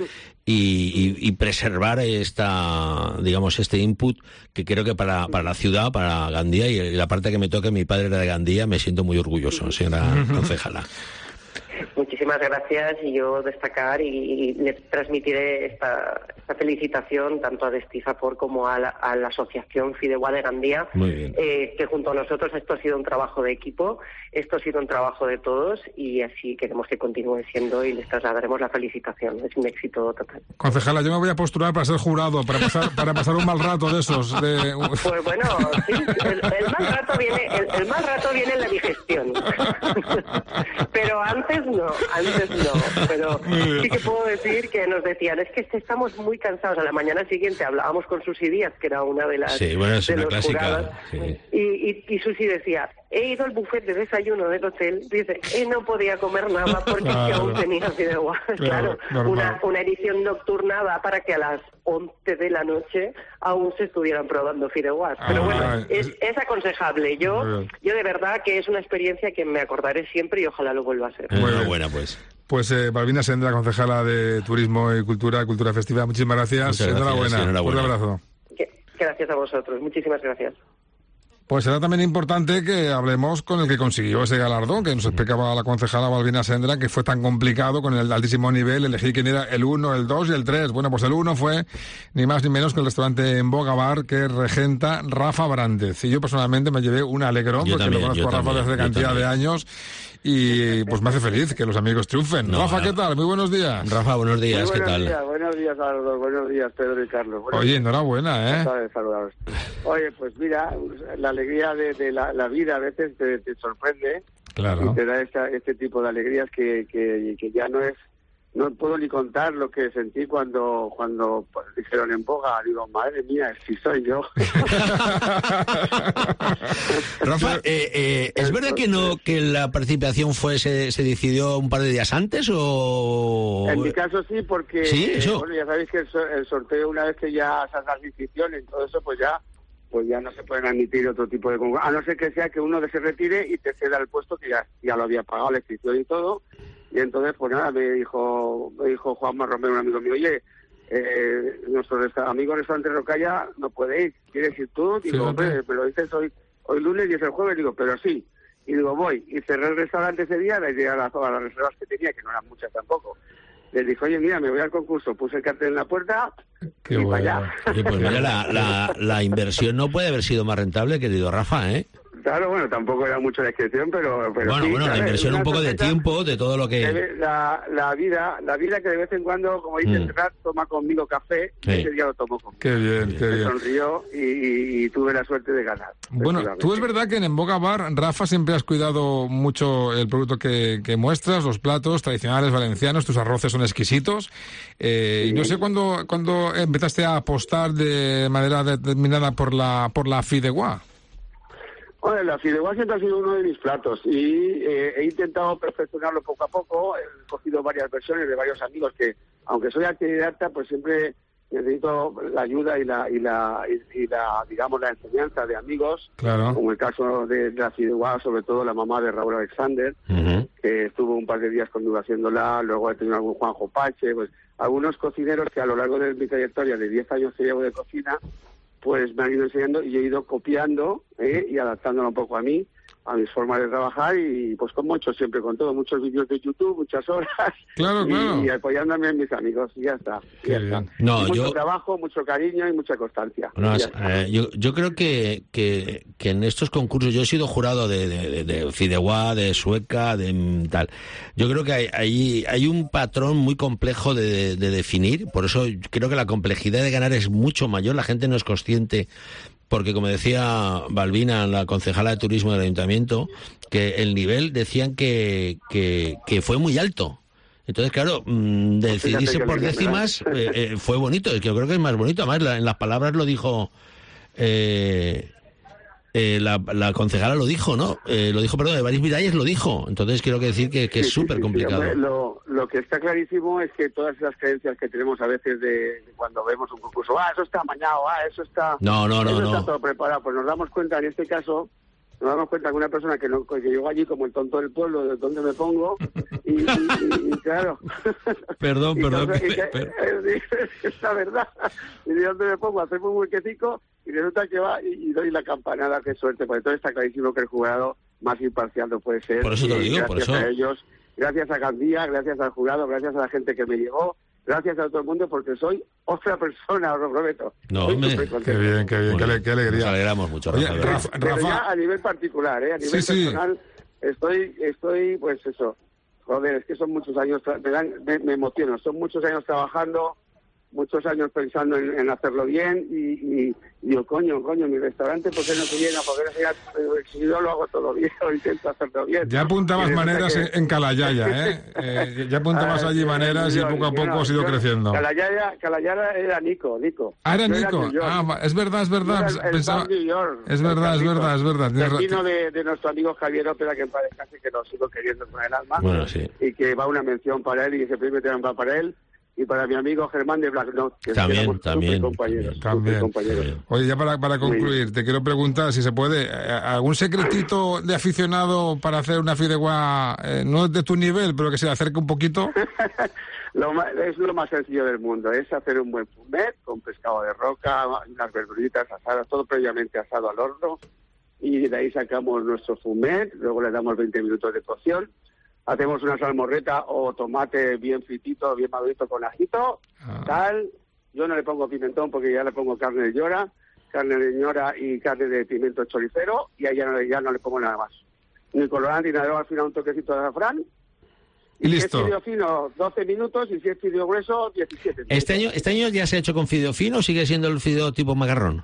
Speaker 13: y, y, y preservar esta, digamos, este input que creo que para, para la ciudad, para Gandía y la parte que me toca, mi padre era de Gandía, me siento muy orgulloso, señora concejala.
Speaker 14: Muchísimas gracias y yo destacar y, y les transmitiré esta, esta felicitación tanto a Destizafor como a la, a la Asociación Fideuá de Gandía, eh, que junto a nosotros esto ha sido un trabajo de equipo, esto ha sido un trabajo de todos y así queremos que continúe siendo y les trasladaremos la felicitación. Es un éxito total.
Speaker 3: Concejala, yo me voy a postular para ser jurado, para pasar, para pasar un mal rato de esos. De...
Speaker 14: Pues bueno, sí, el, el mal rato viene, el, el mal rato viene en la digestión. Pero antes no, antes no. Pero sí que puedo decir que nos decían, es que estamos muy cansados. A la mañana siguiente hablábamos con Susi Díaz, que era una de las
Speaker 13: sí, bueno, es
Speaker 14: de
Speaker 13: una
Speaker 14: los
Speaker 13: clásica,
Speaker 14: jurados,
Speaker 13: sí.
Speaker 14: y, y, y Susi decía, he ido al buffet de desayuno del hotel, dice, y no podía comer nada porque claro. es que aún tenía fideuá. Claro, claro una, una edición nocturna da para que a las once de la noche aún se estuvieran probando fideuás. Pero ah, bueno, es, es aconsejable. Yo, yo de verdad que es una experiencia que me acordaré siempre y ojalá lo vuelva a ser.
Speaker 13: Muy buena, pues.
Speaker 3: Pues eh, Balbina Sendra, concejala de Turismo y Cultura, Cultura Festiva, muchísimas gracias.
Speaker 13: Muchas gracias
Speaker 3: enhorabuena.
Speaker 13: enhorabuena.
Speaker 3: Un abrazo.
Speaker 14: Gracias a vosotros. Muchísimas gracias.
Speaker 3: Pues será también importante que hablemos con el que consiguió ese galardón, que nos explicaba la concejala Balbina Sendra, que fue tan complicado con el altísimo nivel elegir quién era el uno, el dos y el tres. Bueno, pues el uno fue ni más ni menos que el restaurante En Boga Bar que regenta Rafa Brandez. Y yo personalmente me llevé un alegrón, yo porque también, lo conozco a Rafa desde cantidad de años. Y pues me hace feliz que los amigos triunfen. No, Rafa, ¿qué tal? Muy buenos días.
Speaker 13: Rafa, buenos días,
Speaker 16: Muy
Speaker 13: ¿qué
Speaker 16: buenos
Speaker 13: tal?
Speaker 16: Días, buenos días a los dos, buenos días Pedro y Carlos. Buenos
Speaker 3: Oye,
Speaker 16: días.
Speaker 3: enhorabuena, ¿eh?
Speaker 16: De saludaros. Oye, pues mira, la alegría de, de la, la vida a veces te, te sorprende.
Speaker 3: Claro.
Speaker 16: Y te da esta, este tipo de alegrías que, que, que ya no es, no puedo ni contar lo que sentí cuando cuando pues, dijeron En Boga. Digo, madre mía, si soy yo.
Speaker 13: Rafa, eh, eh, ¿es verdad que no que la participación fue se, se decidió un par de días antes o...?
Speaker 16: En mi caso sí, porque
Speaker 13: ¿Sí? ¿Eso?
Speaker 16: Eh, bueno, ya sabéis que el, el sorteo, una vez que ya se hace la inscripción y todo eso, pues ya pues ya no se pueden admitir otro tipo de concurso, a no ser que sea que uno se retire y te ceda el puesto que ya, ya lo había pagado la inscripción y todo. Y entonces, pues nada, me dijo me dijo Juanma Romero, un amigo mío, oye, eh, nuestro resta- amigo restaurante Rocalla no puede ir, ¿quieres ir tú? Digo, sí, hombre, me lo dices hoy hoy lunes y es el jueves, digo, pero sí. Y digo, voy. Y cerré el restaurante ese día, le llegué a las, a las reservas que tenía, que no eran muchas tampoco. les dije, oye, mira, me voy al concurso, puse el cartel en la puerta
Speaker 3: Qué
Speaker 16: y
Speaker 3: bueno.
Speaker 16: para allá.
Speaker 13: Oye, pues mira, la, la, la inversión no puede haber sido más rentable, querido Rafa, ¿eh?
Speaker 16: Claro, bueno, tampoco era mucho la inscripción, pero... pero
Speaker 13: bueno,
Speaker 16: sí,
Speaker 13: bueno,
Speaker 16: ¿sabes?
Speaker 13: la inversión
Speaker 16: Una
Speaker 13: un poco de
Speaker 16: tarjeta,
Speaker 13: tiempo, de todo lo que...
Speaker 16: La, la vida la vida que de vez en cuando, como dice
Speaker 13: Mm.
Speaker 16: Serrat, toma conmigo café,
Speaker 3: Sí.
Speaker 16: ese día lo tomó conmigo.
Speaker 3: Qué bien, qué
Speaker 16: Me
Speaker 3: bien.
Speaker 16: sonrió y, y- y tuve la suerte de ganar.
Speaker 3: Bueno, tú es verdad que en En Boca Bar, Rafa, siempre has cuidado mucho el producto que, que muestras, los platos tradicionales valencianos, tus arroces son exquisitos. Eh, y no sé cuándo, cuándo empezaste a apostar de manera determinada por la, por la fideuá.
Speaker 16: Bueno, la fideuá siempre ha sido uno de mis platos y eh, he intentado perfeccionarlo poco a poco. He cogido varias versiones de varios amigos que, aunque soy autodidacta, pues siempre necesito la ayuda y la y la y, y la digamos la enseñanza de amigos,
Speaker 3: Claro.
Speaker 16: como el caso de, de la fideuá, sobre todo la mamá de Raúl Alexander, que estuvo un par de días conmigo haciéndola. Luego he tenido algún Juanjo Pache, pues algunos cocineros que a lo largo de mi trayectoria de diez años que llevo de cocina, pues me han ido enseñando y he ido copiando ¿eh? y adaptándolo un poco a mí, a mis formas de trabajar y pues como he hecho siempre con todo, muchos vídeos de YouTube, muchas horas
Speaker 3: Claro,
Speaker 16: y,
Speaker 3: claro.
Speaker 16: y apoyándome en mis amigos y ya está. y ya está.
Speaker 13: No,
Speaker 16: Y mucho
Speaker 13: yo-
Speaker 16: trabajo, mucho cariño y mucha constancia.
Speaker 13: No,
Speaker 16: Y ya
Speaker 13: es-
Speaker 16: está.
Speaker 13: eh, yo, yo creo que, que, que en estos concursos, yo he sido jurado de, de, de, de fideuá, de sueca, de mm, tal. Yo creo que hay, hay, hay un patrón muy complejo de, de definir, por eso creo que la complejidad de ganar es mucho mayor, la gente no es consciente, porque como decía Balbina, la concejala de turismo del ayuntamiento, que el nivel decían que, que, que fue muy alto. Entonces, claro, mm, decidirse
Speaker 16: que
Speaker 13: por
Speaker 16: bien,
Speaker 13: décimas
Speaker 16: ¿verdad?
Speaker 13: eh, eh, fue bonito, es que yo creo que es más bonito. Además, la- en las palabras lo dijo, eh, eh, la, la concejala lo dijo, ¿no? Eh, lo dijo, perdón, de Baris Miralles lo dijo. Entonces, quiero que decir que, que es
Speaker 16: Sí, sí,
Speaker 13: súper
Speaker 16: sí, sí,
Speaker 13: complicado.
Speaker 16: hombre, lo, lo que está clarísimo es que todas esas creencias que tenemos a veces de, de cuando vemos un concurso, ah, eso está amañado, ah, eso está...
Speaker 13: No, no, no,
Speaker 16: eso
Speaker 13: no.
Speaker 16: está todo preparado. Pues nos damos cuenta, en este caso, nos damos cuenta que una persona que, no, que llegó allí como el tonto del pueblo, de dónde me pongo, y, y- y- y claro...
Speaker 13: Perdón,
Speaker 16: Y
Speaker 13: perdón.
Speaker 16: entonces,
Speaker 13: que-
Speaker 16: y que-
Speaker 13: pero-
Speaker 16: es la verdad. Y de dónde me pongo, hacemos un huequecico y resulta que va y, y doy la campanada, qué suerte, porque todo está clarísimo que el jurado más imparcial no puede ser.
Speaker 13: Por eso te lo
Speaker 16: Y
Speaker 13: digo, por
Speaker 16: gracias
Speaker 13: eso.
Speaker 16: a ellos, gracias a Gandía, gracias al jurado, gracias a la gente que me llegó, gracias a todo el mundo, porque soy otra persona, os lo prometo.
Speaker 13: No,
Speaker 16: Soy
Speaker 13: hombre.
Speaker 16: supercontento.
Speaker 3: Qué bien, qué bien, qué, ale- qué alegría.
Speaker 13: Nos alegramos mucho,
Speaker 3: Oye,
Speaker 13: Rafa.
Speaker 3: Rafa,
Speaker 16: Pero
Speaker 3: Rafa,
Speaker 16: ya a nivel particular, ¿eh? A nivel
Speaker 3: Sí, sí.
Speaker 16: personal, estoy, estoy, pues eso, joder, es que son muchos años, tra- me, dan, me, me emociono, son muchos años trabajando, muchos años pensando en, en hacerlo bien y, y, y digo, coño, coño, mi restaurante, ¿por qué no se llena? ¿Por qué no se llena? Pero si yo lo hago todo bien, lo intento hacerlo bien.
Speaker 3: ya apuntabas
Speaker 16: Y resulta
Speaker 3: maneras
Speaker 16: que-
Speaker 3: en, en Calayaya, ¿eh? Eh, Ya apuntabas
Speaker 16: Ah,
Speaker 3: allí
Speaker 16: sí,
Speaker 3: maneras y
Speaker 16: yo-
Speaker 3: poco a
Speaker 16: yo
Speaker 3: poco
Speaker 16: no,
Speaker 3: has ido
Speaker 16: yo-
Speaker 3: creciendo.
Speaker 16: Calayaya, Calayaya era Nico, Nico.
Speaker 3: Ah, era
Speaker 16: Yo
Speaker 3: Nico.
Speaker 16: New York.
Speaker 3: Ah, va- es verdad, es verdad.
Speaker 16: Yo era el
Speaker 3: Pensaba...
Speaker 16: Bar New York,
Speaker 3: Es
Speaker 16: el
Speaker 3: verdad, es
Speaker 16: Carlitos.
Speaker 3: verdad, es verdad. Tienes ra-
Speaker 16: Vecino de, de nuestro amigo Javier Ópera, que en paz descanse, que lo sigo queriendo con el alma.
Speaker 13: Bueno, sí.
Speaker 16: Y que va una mención para él y ese premio también va para él. Y para mi amigo Germán de Black Note, que
Speaker 13: También,
Speaker 16: éramos
Speaker 13: también,
Speaker 16: supercompañeros,
Speaker 3: También.
Speaker 16: supercompañeros.
Speaker 3: Oye, ya para, para concluir, te quiero preguntar si se puede, eh, ¿algún secretito de aficionado para hacer una fideuá, eh, no de tu nivel, pero que se acerque un poquito?
Speaker 16: Lo ma- es lo más sencillo del mundo, es hacer un buen fumet con pescado de roca, unas verduritas asadas, todo previamente asado al horno, y de ahí sacamos nuestro fumet, luego le damos veinte minutos de cocción, hacemos una salmorreta o tomate bien fritito, bien madurito con ajito, tal, yo no le pongo pimentón porque ya le pongo carne de llora, carne de ñora y carne de pimiento choricero, y ahí ya no, ya no le pongo nada más. Ni colorante, ni nada, al final un toquecito de azafrán.
Speaker 3: Y listo.
Speaker 16: Si es fideo fino, doce minutos, y si es fideo grueso, diecisiete.
Speaker 13: ¿Este año, ¿Este año ya se ha hecho con fideo fino o sigue siendo el fideo tipo macarrón?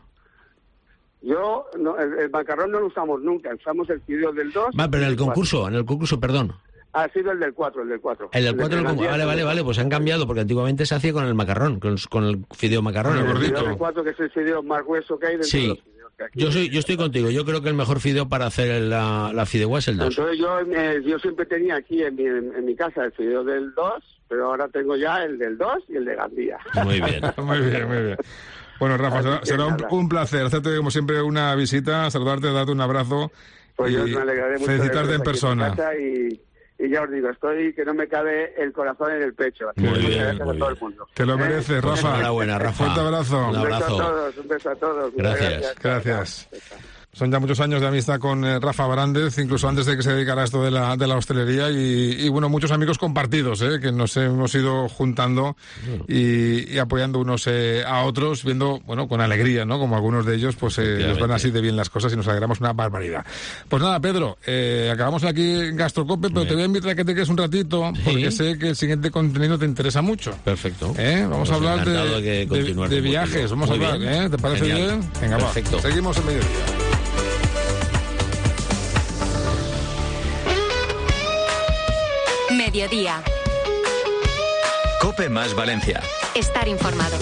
Speaker 16: Yo, no, el, el macarrón no lo usamos nunca, usamos el fideo del dos.
Speaker 13: Va, pero en
Speaker 16: y
Speaker 13: el
Speaker 16: del
Speaker 13: concurso,
Speaker 16: cuatro.
Speaker 13: en el concurso, perdón.
Speaker 16: Ha sido el del cuatro, el del cuatro.
Speaker 13: El del cuatro,
Speaker 16: del
Speaker 13: vale,
Speaker 16: Gandía,
Speaker 13: vale, vale, pues han cambiado, porque antiguamente se hacía con el macarrón, con, con el fideo macarrón.
Speaker 3: Con el
Speaker 16: El
Speaker 3: gordito.
Speaker 16: fideo del cuatro, que es el fideo más grueso que hay dentro de
Speaker 13: Sí,
Speaker 16: los fideos que aquí.
Speaker 13: yo soy, yo estoy contigo, yo creo que el mejor fideo para hacer la, la fideuá es el dos.
Speaker 16: Entonces yo, eh, yo siempre tenía aquí en mi, en, en mi casa el fideo del dos, pero ahora tengo ya el del dos y el de Gandía.
Speaker 13: Muy bien.
Speaker 3: Muy bien, muy bien. Bueno, Rafa, será, será un, un placer hacerte como siempre una visita, saludarte, darte un abrazo
Speaker 16: Pues
Speaker 3: y
Speaker 16: yo me alegraré mucho de
Speaker 3: felicitarte
Speaker 16: veros
Speaker 3: en
Speaker 16: aquí
Speaker 3: persona.
Speaker 16: mi casa y, y ya os digo, estoy que no me cabe el corazón en el pecho. Así
Speaker 13: Muy
Speaker 16: que muchas
Speaker 13: bien,
Speaker 16: gracias
Speaker 13: muy
Speaker 16: a todo el
Speaker 13: bien.
Speaker 16: mundo.
Speaker 3: Te lo
Speaker 16: ¿Eh?
Speaker 3: mereces,
Speaker 13: Pues
Speaker 3: Rafa.
Speaker 13: enhorabuena, Rafa.
Speaker 3: Fuerte abrazo.
Speaker 13: Un
Speaker 16: Un beso
Speaker 13: abrazo.
Speaker 16: a todos, un beso a todos. Muchas
Speaker 13: Gracias.
Speaker 3: Gracias. Son ya muchos años de amistad con eh, Rafa Brández, incluso antes de que se dedicara a esto de la, de la hostelería y, y, bueno, muchos amigos compartidos, ¿eh? Que nos hemos ido juntando y, y apoyando unos eh, a otros, viendo, bueno, con alegría, ¿no? Como algunos de ellos, pues eh, les van así de bien las cosas y nos alegramos una barbaridad. Pues nada, Pedro, eh, acabamos aquí en Gastrocope, pero te voy a invitar a que te quedes un ratito, porque ¿Sí? sé que el siguiente contenido te interesa mucho.
Speaker 13: Perfecto.
Speaker 3: ¿Eh? Vamos pues a hablar de, de, de, de viajes, vamos Muy a hablar, bien. ¿eh? ¿Te parece Genial. bien? Venga, Perfecto. va. Seguimos en mediodía.
Speaker 1: Mediodía.
Speaker 7: COPE más Valencia.
Speaker 1: Estar informado.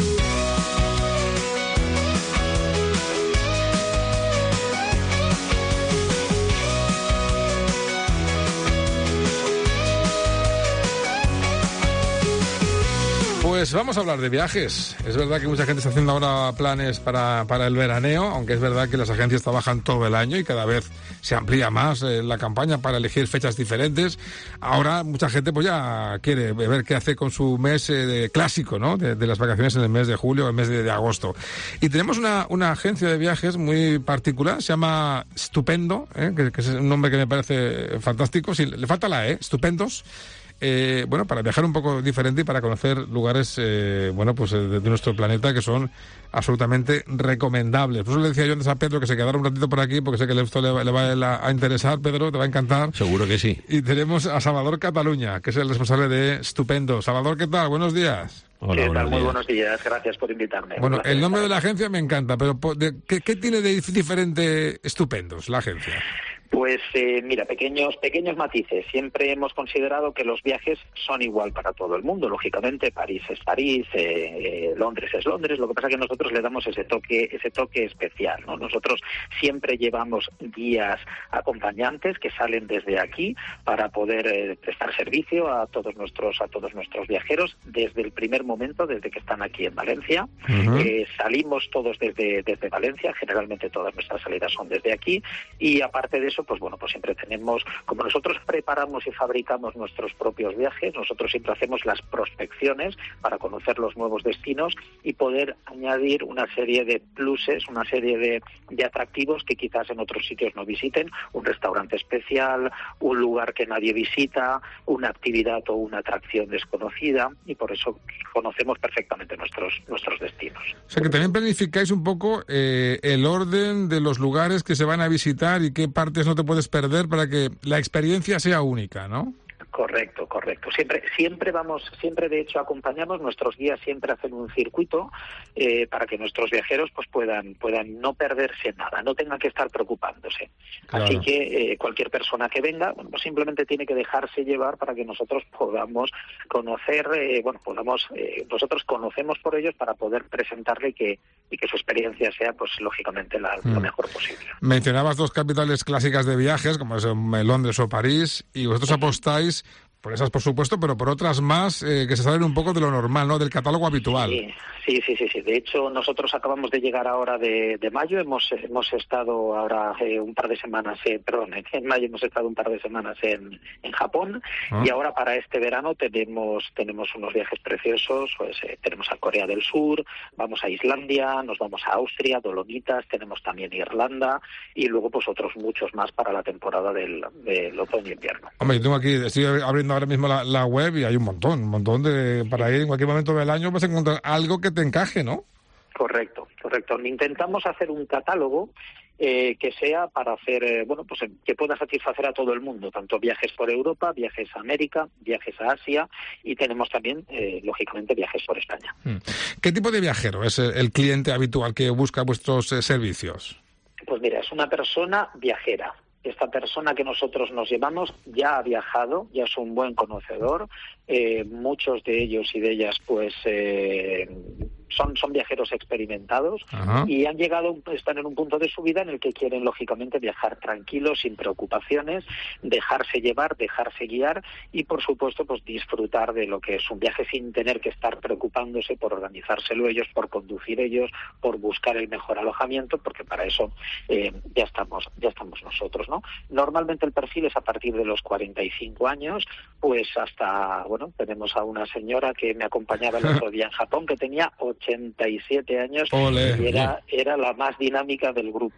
Speaker 3: Pues vamos a hablar de viajes. Es verdad que mucha gente está haciendo ahora planes para, para el veraneo, aunque es verdad que las agencias trabajan todo el año y cada vez se amplía más eh, la campaña para elegir fechas diferentes. Ahora mucha gente pues ya quiere ver qué hace con su mes eh, de clásico, ¿no? De, de las vacaciones en el mes de julio o el mes de, de agosto. Y tenemos una, una agencia de viajes muy particular, se llama Stupendo, ¿eh? que, que es un nombre que me parece fantástico. Sí, le falta la E, Stupendos. Eh, bueno, para viajar un poco diferente y para conocer lugares, eh, bueno, pues de, de nuestro planeta que son absolutamente recomendables. Por eso le decía yo antes a Pedro que se quedara un ratito por aquí, porque sé que esto le, le va a interesar, Pedro, te va a encantar.
Speaker 13: Seguro que sí.
Speaker 3: Y tenemos a Salvador Cataluña, que es el responsable de Stupendo. Salvador, ¿qué tal? Buenos días.
Speaker 15: Hola, ¿Qué tal? Muy buenos días, gracias por invitarme.
Speaker 3: Bueno, el nombre de la agencia me encanta, pero de, ¿qué, ¿qué tiene de diferente Stupendos, la agencia?
Speaker 15: Pues eh, mira, pequeños pequeños matices. Siempre hemos considerado que los viajes son igual para todo el mundo. Lógicamente, París es París, eh, eh, Londres es Londres. Lo que pasa es que nosotros le damos ese toque ese toque especial, ¿no? Nosotros siempre llevamos guías acompañantes que salen desde aquí para poder eh, prestar servicio a todos nuestros a todos nuestros viajeros desde el primer momento, desde que están aquí en Valencia. Uh-huh. Eh, salimos todos desde desde Valencia. Generalmente todas nuestras salidas son desde aquí y aparte de eso, pues bueno, pues siempre tenemos, como nosotros preparamos y fabricamos nuestros propios viajes, nosotros siempre hacemos las prospecciones para conocer los nuevos destinos y poder añadir una serie de pluses, una serie de, de atractivos que quizás en otros sitios no visiten, un restaurante especial, un lugar que nadie visita, una actividad o una atracción desconocida, y por eso conocemos perfectamente nuestros nuestros destinos.
Speaker 3: O sea que también planificáis un poco eh, el orden de los lugares que se van a visitar y qué partes no te puedes perder para que la experiencia sea única, ¿no?
Speaker 15: Correcto, correcto. Siempre, siempre vamos, siempre de hecho acompañamos, nuestros guías siempre hacen un circuito eh, para que nuestros viajeros pues puedan, puedan no perderse nada, no tengan que estar preocupándose. Claro. Así que eh, cualquier persona que venga, bueno, pues simplemente tiene que dejarse llevar para que nosotros podamos conocer, eh, bueno, podamos, eh, nosotros conocemos por ellos para poder presentarle y que y que su experiencia sea, pues lógicamente la, mm. lo mejor posible.
Speaker 3: Mencionabas dos capitales clásicas de viajes, como es Londres o París, y vosotros uh-huh. apostáis por esas, por supuesto, pero por otras más eh, que se salen un poco de lo normal, ¿no? Del catálogo habitual.
Speaker 15: Sí, sí, sí, sí. sí. De hecho, nosotros acabamos de llegar ahora de, de mayo. Hemos hemos estado ahora eh, un par de semanas, eh, perdón, en mayo hemos estado un par de semanas en, en Japón. Ah. Y ahora para este verano tenemos tenemos unos viajes preciosos. Pues eh, tenemos a Corea del Sur, vamos a Islandia, nos vamos a Austria, Dolomitas, tenemos también Irlanda y luego pues otros muchos más para la temporada del, del otoño e invierno.
Speaker 3: Hombre, yo tengo aquí, estoy abriendo ahora mismo la, la web y hay un montón, un montón de... Para ir en cualquier momento del año vas a encontrar algo que te encaje, ¿no?
Speaker 15: Correcto, correcto. Intentamos hacer un catálogo eh, que sea para hacer, eh, bueno, pues que pueda satisfacer a todo el mundo, tanto viajes por Europa, viajes a América, viajes a Asia y tenemos también, eh, lógicamente, viajes por España.
Speaker 3: ¿Qué tipo de viajero es el cliente habitual que busca vuestros eh, servicios?
Speaker 15: Pues mira, es una persona viajera. Esta persona que nosotros nos llevamos ya ha viajado, ya es un buen conocedor. Eh, muchos de ellos y de ellas, pues, eh, son, son viajeros experimentados. Ajá. Y han llegado, están en un punto de su vida en el que quieren, lógicamente, viajar tranquilos, sin preocupaciones, dejarse llevar, dejarse guiar y, por supuesto, pues disfrutar de lo que es un viaje sin tener que estar preocupándose por organizárselo ellos, por conducir ellos, por buscar el mejor alojamiento, porque para eso eh, ya estamos, ya estamos nosotros, ¿no? Normalmente el perfil es a partir de los cuarenta y cinco años, pues hasta, bueno, tenemos a una señora que me acompañaba el otro día en Japón, que tenía ochenta y siete años. Olé. Y era, era la más dinámica del grupo.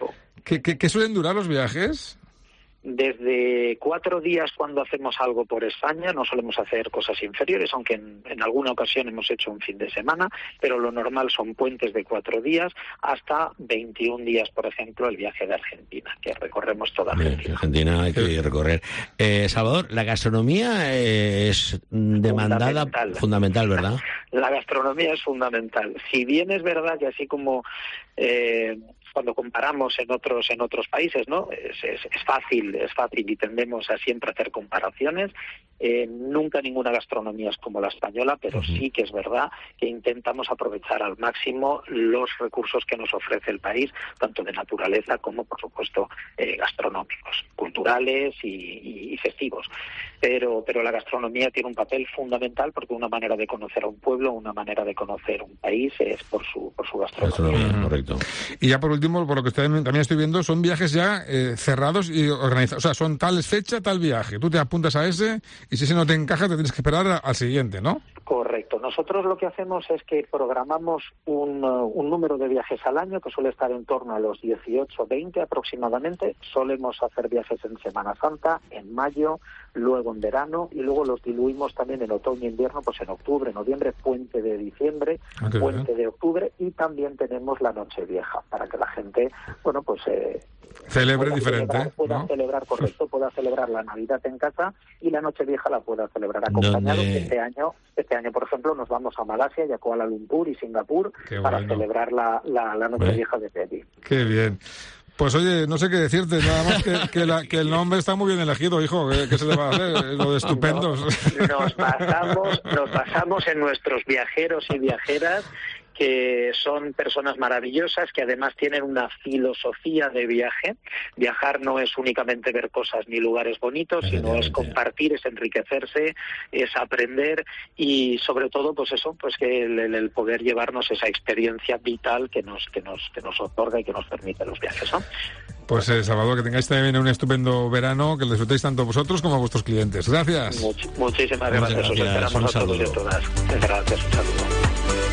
Speaker 3: ¿Qué, qué, qué suelen durar los viajes?
Speaker 15: Desde cuatro días cuando hacemos algo por España, no solemos hacer cosas inferiores, aunque en, en alguna ocasión hemos hecho un fin de semana, pero lo normal son puentes de cuatro días, hasta veintiún días, por ejemplo, el viaje de Argentina, que recorremos toda Argentina.
Speaker 13: Bien, Argentina hay que recorrer. Eh, Salvador, la gastronomía es demandada, fundamental, fundamental ¿verdad?
Speaker 15: La gastronomía es fundamental. Si bien es verdad que así como... Eh, cuando comparamos en otros en otros países, ¿no? Es, es, es fácil, es fácil y tendemos a siempre hacer comparaciones. Eh, nunca ninguna gastronomía es como la española, pero uh-huh. sí que es verdad que intentamos aprovechar al máximo los recursos que nos ofrece el país, tanto de naturaleza como, por supuesto, eh, gastronómicos, culturales y, y, y festivos. Pero, pero la gastronomía tiene un papel fundamental porque una manera de conocer a un pueblo, una manera de conocer un país es por su por su gastronomía.
Speaker 13: gastronomía correcto.
Speaker 3: Y ya por último, por lo que también estoy viendo, son viajes ya eh, cerrados y organizados. O sea, son tal fecha, tal viaje. Tú te apuntas a ese y si ese no te encaja, te tienes que esperar a, al siguiente, ¿no?
Speaker 15: Correcto. Nosotros lo que hacemos es que programamos un, uh, un número de viajes al año que suele estar en torno a los dieciocho, veinte aproximadamente. Solemos hacer viajes en Semana Santa, en mayo, luego en verano y luego los diluimos también en otoño e invierno, pues en octubre, noviembre, puente de diciembre, okay, puente bien. de octubre y también tenemos la Nochevieja para que la gente, bueno, pues... Eh,
Speaker 3: celebre diferente.
Speaker 15: Celebrar, pueda
Speaker 3: ¿no?
Speaker 15: celebrar, correcto, pueda celebrar la Navidad en casa y la Nochevieja la pueda celebrar acompañado.
Speaker 13: ¿Dónde?
Speaker 15: Este año, este año, por ejemplo, nos vamos a Malasia y a Kuala Lumpur y Singapur
Speaker 3: Qué
Speaker 15: para
Speaker 3: bueno.
Speaker 15: celebrar la, la, la Nochevieja de allí.
Speaker 3: Qué bien. Pues oye, no sé qué decirte, nada más que, que, la, que el nombre está muy bien elegido, hijo, ¿qué, qué se le va a hacer? Lo de estupendos.
Speaker 15: No, nos pasamos, nos pasamos en nuestros viajeros y viajeras, que son personas maravillosas, que además tienen una filosofía de viaje. Viajar no es únicamente ver cosas ni lugares bonitos, sino es compartir, es enriquecerse, es aprender y sobre todo, pues eso, pues que el, el poder llevarnos esa experiencia vital que nos que nos que nos otorga y que nos permite los viajes, ¿no?
Speaker 3: Pues eh, Salvador, que tengáis también un estupendo verano, que lo disfrutéis tanto vosotros como vuestros clientes. Gracias.
Speaker 15: Much, muchísimas gracias. Os esperamos a todos y a todas. Gracias, un saludo.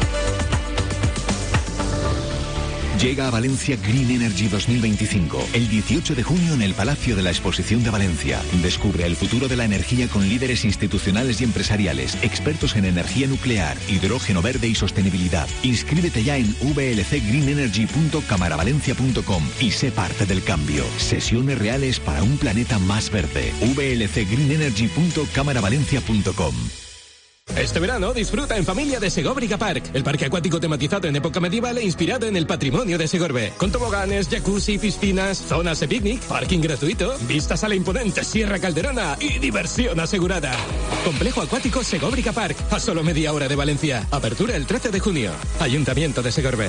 Speaker 5: Llega a Valencia Green Energy dos mil veinticinco, el dieciocho de junio en el Palacio de la Exposición de Valencia. Descubre el futuro de la energía con líderes institucionales y empresariales, expertos en energía nuclear, hidrógeno verde y sostenibilidad. Inscríbete ya en v l c green energy punto camaravalencia punto com y sé parte del cambio. Sesiones reales para un planeta más verde. v l c green energy punto camaravalencia punto com.
Speaker 17: Este verano disfruta en familia de Segóbriga Park, el parque acuático tematizado en época medieval e inspirado en el patrimonio de Segorbe, con toboganes, jacuzzi, piscinas, zonas de picnic, parking gratuito, vistas a la imponente Sierra Calderona y diversión asegurada. Complejo acuático Segóbriga Park, a solo media hora de Valencia. Apertura el trece de junio. Ayuntamiento de Segorbe.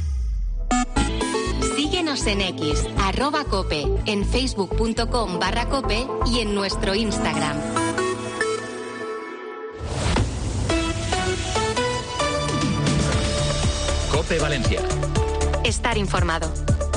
Speaker 1: Síguenos en X, arroba cope, en facebook punto com barra cope y en nuestro Instagram.
Speaker 7: COPE Valencia.
Speaker 1: Estar informado.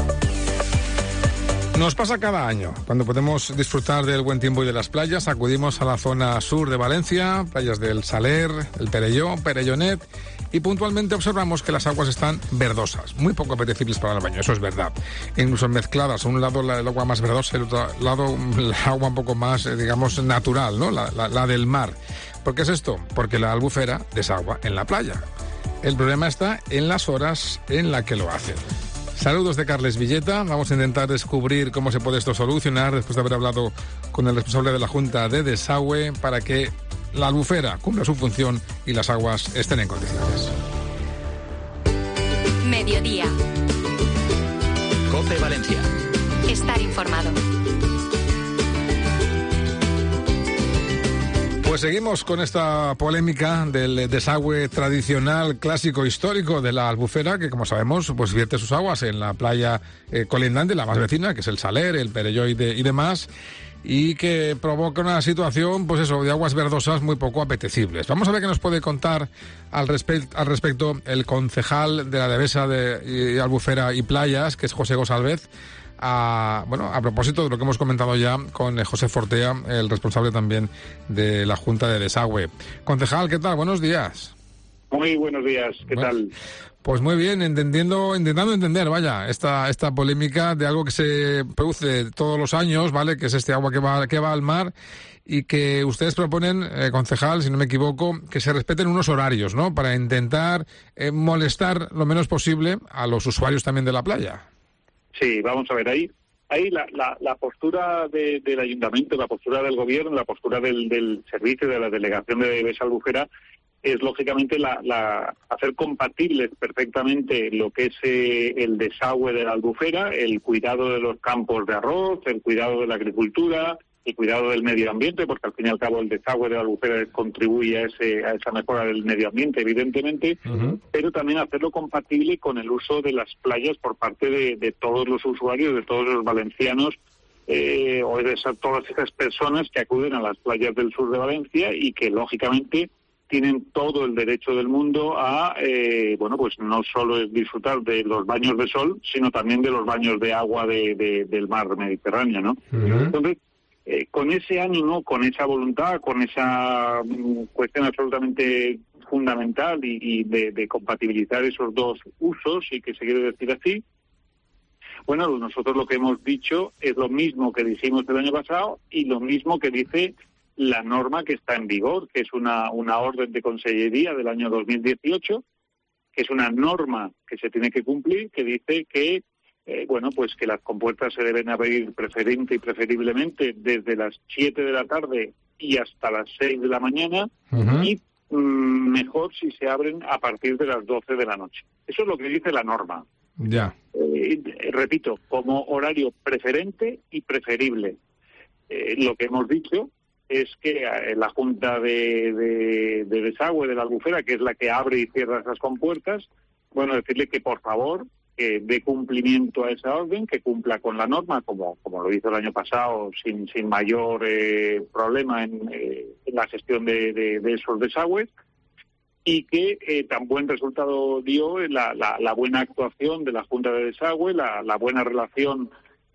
Speaker 3: Nos pasa cada año. Cuando podemos disfrutar del buen tiempo y de las playas, acudimos a la zona sur de Valencia, playas del Saler, el Perelló, Perellonet, y puntualmente observamos que las aguas están verdosas, muy poco apetecibles para el baño, eso es verdad. Incluso mezcladas, a un lado el agua más verdosa, al otro lado el agua un poco más, digamos, natural, ¿no? La, la, la del mar. ¿Por qué es esto? Porque la albufera desagua en la playa. El problema está en las horas en las que lo hacen. Saludos de Carles Villeta. Vamos a intentar descubrir cómo se puede esto solucionar después de haber hablado con el responsable de la Junta de Desagüe para que la albufera cumpla su función y las aguas estén en condiciones.
Speaker 1: Mediodía.
Speaker 7: COPE Valencia.
Speaker 1: Estar informado.
Speaker 3: Pues seguimos con esta polémica del desagüe tradicional, clásico, histórico de la albufera, que como sabemos, pues vierte sus aguas en la playa eh, colindante, la más vecina, que es el Saler, el Perelló y, de, y demás, y que provoca una situación, pues eso, de aguas verdosas muy poco apetecibles. Vamos a ver qué nos puede contar al, respe- al respecto el concejal de la Devesa de y Albufera y Playas, que es José Gosalvez. A, bueno, a propósito de lo que hemos comentado ya con José Fortea, el responsable también de la Junta de Desagüe. Concejal, ¿qué tal? Buenos días.
Speaker 18: Muy buenos días, ¿qué
Speaker 3: bueno,
Speaker 18: tal?
Speaker 3: Pues muy bien, entendiendo, intentando entender, vaya, esta esta polémica de algo que se produce todos los años, ¿vale? Que es este agua que va que va al mar y que ustedes proponen, eh, concejal, si no me equivoco, que se respeten unos horarios, ¿no? Para intentar eh, molestar lo menos posible a los usuarios también de la playa.
Speaker 18: Sí, vamos a ver, ahí ahí la, la, la postura de, del ayuntamiento, la postura del gobierno, la postura del, del servicio, de la delegación de Besa Albufera, es lógicamente la, la hacer compatibles perfectamente lo que es eh, el desagüe de la albufera, el cuidado de los campos de arroz, el cuidado de la agricultura, el cuidado del medio ambiente, porque al fin y al cabo el desagüe de la albufera contribuye a, ese, a esa mejora del medio ambiente, evidentemente, uh-huh. pero también hacerlo compatible con el uso de las playas por parte de, de todos los usuarios, de todos los valencianos, eh, o de esas, todas esas personas que acuden a las playas del sur de Valencia y que, lógicamente, tienen todo el derecho del mundo a, eh, bueno, pues no solo es disfrutar de los baños de sol, sino también de los baños de agua de, de, del mar Mediterráneo, ¿no? Uh-huh. Entonces, eh, con ese ánimo, con esa voluntad, con esa um, cuestión absolutamente fundamental y, y de, de compatibilizar esos dos usos, y que se quiere decir así, bueno, nosotros lo que hemos dicho es lo mismo que dijimos el año pasado y lo mismo que dice la norma que está en vigor, que es una, una orden de consellería del año dos mil dieciocho, que es una norma que se tiene que cumplir, que dice que, eh, bueno, pues que las compuertas se deben abrir preferente y preferiblemente desde las siete de la tarde y hasta las seis de la mañana, uh-huh. y mm, mejor si se abren a partir de las doce de la noche. Eso es lo que dice la norma.
Speaker 3: Ya.
Speaker 18: Eh, repito, como horario preferente y preferible. Eh, lo que hemos dicho es que la Junta de, de, de Desagüe de la Albufera, que es la que abre y cierra esas compuertas, bueno, decirle que por favor que dé cumplimiento a esa orden, que cumpla con la norma, como como lo hizo el año pasado, sin sin mayor eh, problema en, eh, en la gestión de, de, de esos desagües, y que eh, tan buen resultado dio la, la, la buena actuación de la Junta de Desagüe, la, la buena relación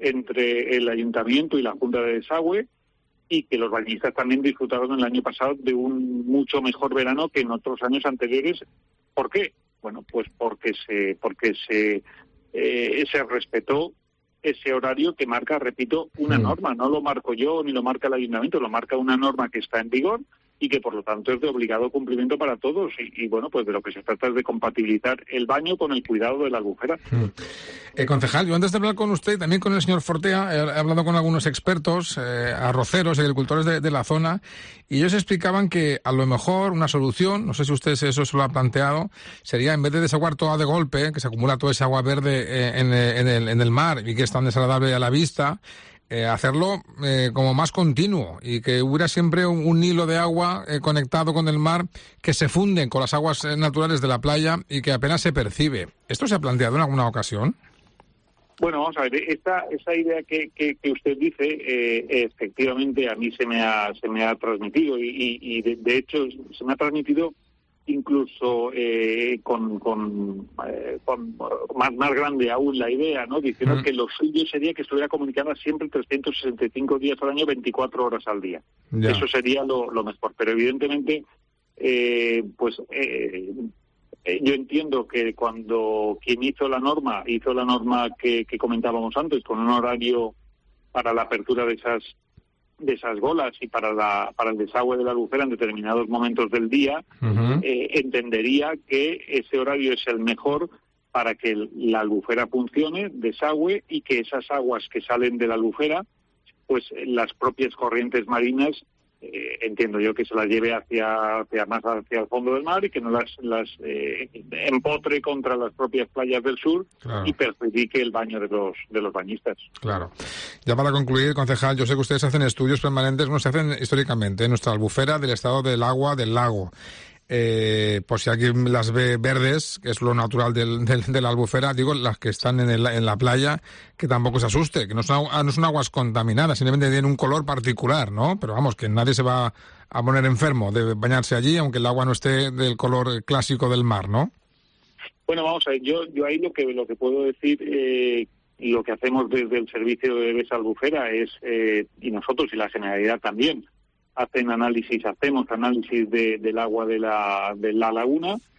Speaker 18: entre el Ayuntamiento y la Junta de Desagüe, y que los bañistas también disfrutaron el año pasado de un mucho mejor verano que en otros años anteriores. ¿Por qué? Bueno, pues porque se porque se eh, se respetó ese horario que marca, repito, una norma. No lo marco yo ni lo marca el ayuntamiento, lo marca una norma que está en vigor y que por lo tanto es de obligado cumplimiento para todos. Y, y bueno, pues de lo que se trata es de compatibilizar el baño con el cuidado de la albufera.
Speaker 3: Mm. Eh, concejal, yo antes de hablar con usted y también con el señor Fortea, he, he hablado con algunos expertos, eh, arroceros, agricultores de, de la zona, y ellos explicaban que a lo mejor una solución, no sé si usted eso se lo ha planteado, sería en vez de desaguar toda de golpe, que se acumula toda esa agua verde eh, en, en, el, en el mar y que es tan desagradable a la vista, Eh, hacerlo eh, como más continuo y que hubiera siempre un, un hilo de agua eh, conectado con el mar que se funden con las aguas eh, naturales de la playa y que apenas se percibe. ¿Esto se ha planteado en alguna ocasión?
Speaker 18: Bueno, vamos a ver, esta, esa idea que, que, que usted dice, eh, efectivamente a mí se me ha, se me ha transmitido y, y, y de, de hecho se me ha transmitido incluso eh, con, con, eh, con más, más grande aún la idea, ¿no? Diciendo mm. que lo suyo sería que estuviera comunicada siempre trescientos sesenta y cinco días al año, veinticuatro horas al día. Ya. Eso sería lo, lo mejor. Pero evidentemente, eh, pues eh, eh, yo entiendo que cuando quien hizo la norma, hizo la norma que, que comentábamos antes, con un horario para la apertura de esas de esas golas y para la para el desagüe de la albufera en determinados momentos del día, uh-huh. eh, entendería que ese horario es el mejor para que el, la albufera funcione, desagüe, y que esas aguas que salen de la albufera, pues las propias corrientes marinas, eh, entiendo yo que se las lleve hacia, hacia más hacia el fondo del mar y que no las, las eh, empotre contra las propias playas del sur, claro. y perjudique el baño de los de los bañistas.
Speaker 3: Claro. Ya para concluir, concejal, yo sé que ustedes hacen estudios permanentes, no se hacen históricamente, en nuestra albufera del estado del agua del lago. Eh, por si alguien las ve verdes, que es lo natural del, del, de la albufera, digo, las que están en, el, en la playa, que tampoco se asuste, que no son, no son aguas contaminadas, simplemente tienen un color particular, ¿no? Pero vamos, que nadie se va a poner enfermo de bañarse allí, aunque el agua no esté del color clásico del mar, ¿no?
Speaker 18: Bueno, vamos a ver, yo, yo ahí lo que, lo que puedo decir, eh, y lo que hacemos desde el servicio de Besa Albufera es, eh, y nosotros y la Generalidad también, hacen análisis, hacemos análisis de, del agua de la, de la laguna,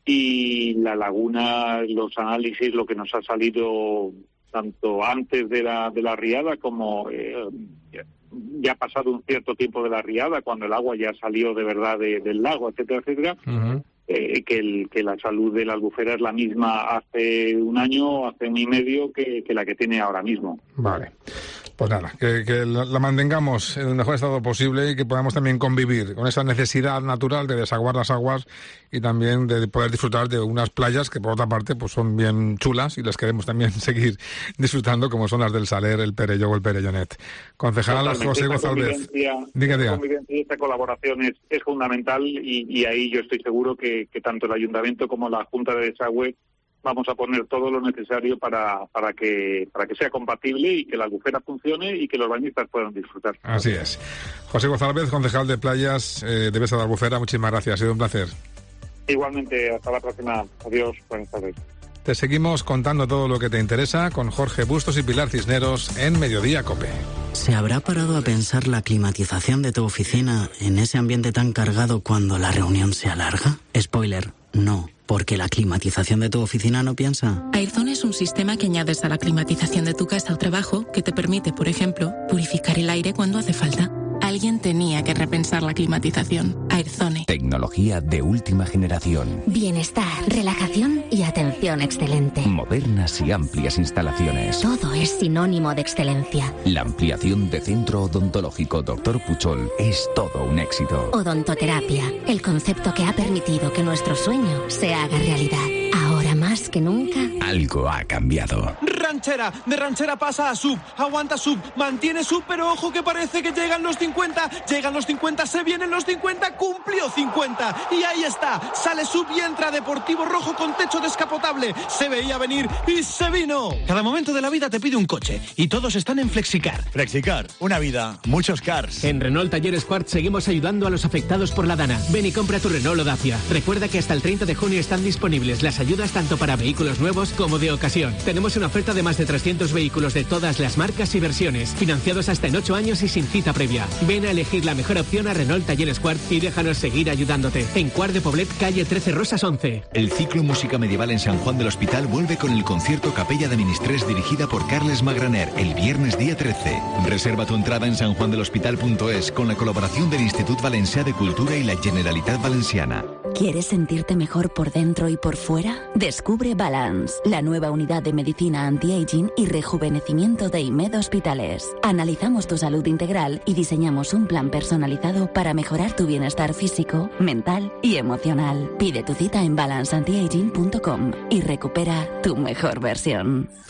Speaker 18: y la laguna, los análisis, lo que nos ha salido tanto antes de la de la riada como eh, ya ha pasado un cierto tiempo de la riada, cuando el agua ya salió de verdad de, del lago, etcétera, etcétera, uh-huh. eh, que, el, que la salud de la albufera es la misma hace un año, hace un y medio que, que la que tiene ahora mismo.
Speaker 3: Vale. Pues nada, que, que la mantengamos en el mejor estado posible y que podamos también convivir con esa necesidad natural de desaguar las aguas y también de poder disfrutar de unas playas que por otra parte pues son bien chulas y las queremos también seguir disfrutando, como son las del Saler, el Perelló o el Perellonet. Concejal Totalmente. José González.
Speaker 18: Diga, diga. Esta convivencia y esta colaboración es, es fundamental y, y ahí yo estoy seguro que, que tanto el Ayuntamiento como la Junta de Desagüe vamos a poner todo lo necesario para para que para que sea compatible y que la albufera funcione y que los bañistas puedan disfrutar.
Speaker 3: Así es. José González, concejal de Playas eh, de Besa de Albufera, muchísimas gracias, ha sido un placer.
Speaker 18: Igualmente, hasta la próxima. Adiós, buenas tardes.
Speaker 3: Te seguimos contando todo lo que te interesa con Jorge Bustos y Pilar Cisneros en Mediodía COPE.
Speaker 19: ¿Se habrá parado a pensar la climatización de tu oficina en ese ambiente tan cargado cuando la reunión se alarga? Spoiler, no. Porque la climatización de tu oficina no piensa.
Speaker 20: Airzone es un sistema que añades a la climatización de tu casa o trabajo que te permite, por ejemplo, purificar el aire cuando hace falta. Alguien tenía que repensar la climatización. Airzone.
Speaker 21: Tecnología de última generación.
Speaker 22: Bienestar, relajación y atención excelente.
Speaker 21: Modernas y amplias instalaciones.
Speaker 22: Todo es sinónimo de excelencia.
Speaker 21: La ampliación de Centro Odontológico doctor Puchol es todo un éxito.
Speaker 22: Odontoterapia, el concepto que ha permitido que nuestro sueño se haga realidad. Ahora más que nunca,
Speaker 21: algo ha cambiado.
Speaker 23: Ranchera, de ranchera pasa a sub, aguanta sub, mantiene sub, pero ojo que parece que llegan los cincuenta, llegan los cincuenta, se vienen los cincuenta, cumplió cincuenta, y ahí está, sale sub y entra Deportivo Rojo con techo descapotable, se veía venir y se vino. Cada momento de la vida te pide un coche, y todos están en Flexicar.
Speaker 24: Flexicar, una vida, muchos cars.
Speaker 9: En Renault Talleres Quart seguimos ayudando a los afectados por la Dana. Ven y compra tu Renault o Dacia. Recuerda que hasta el treinta de junio están disponibles las ayudas tanto para vehículos nuevos como de ocasión. Tenemos una oferta de más de trescientos vehículos de todas las marcas y versiones, financiados hasta en ocho años y sin cita previa. Ven a elegir la mejor opción a Renault Talleres Quart y déjanos seguir ayudándote. En Quart de Poblet, calle trece Rosas once.
Speaker 5: El ciclo Música Medieval en San Juan del Hospital vuelve con el concierto Capella de Ministrés dirigida por Carles Magraner el viernes día trece. Reserva tu entrada en san juan del hospital punto es con la colaboración del Institut Valencià de Cultura y la Generalitat Valenciana.
Speaker 22: ¿Quieres sentirte mejor por dentro y por fuera? Descubre Balance, la nueva unidad de medicina anti-aging y rejuvenecimiento de IMED Hospitales. Analizamos tu salud integral y diseñamos un plan personalizado para mejorar tu bienestar físico, mental y emocional. Pide tu cita en balance anti aging punto com y recupera tu mejor versión.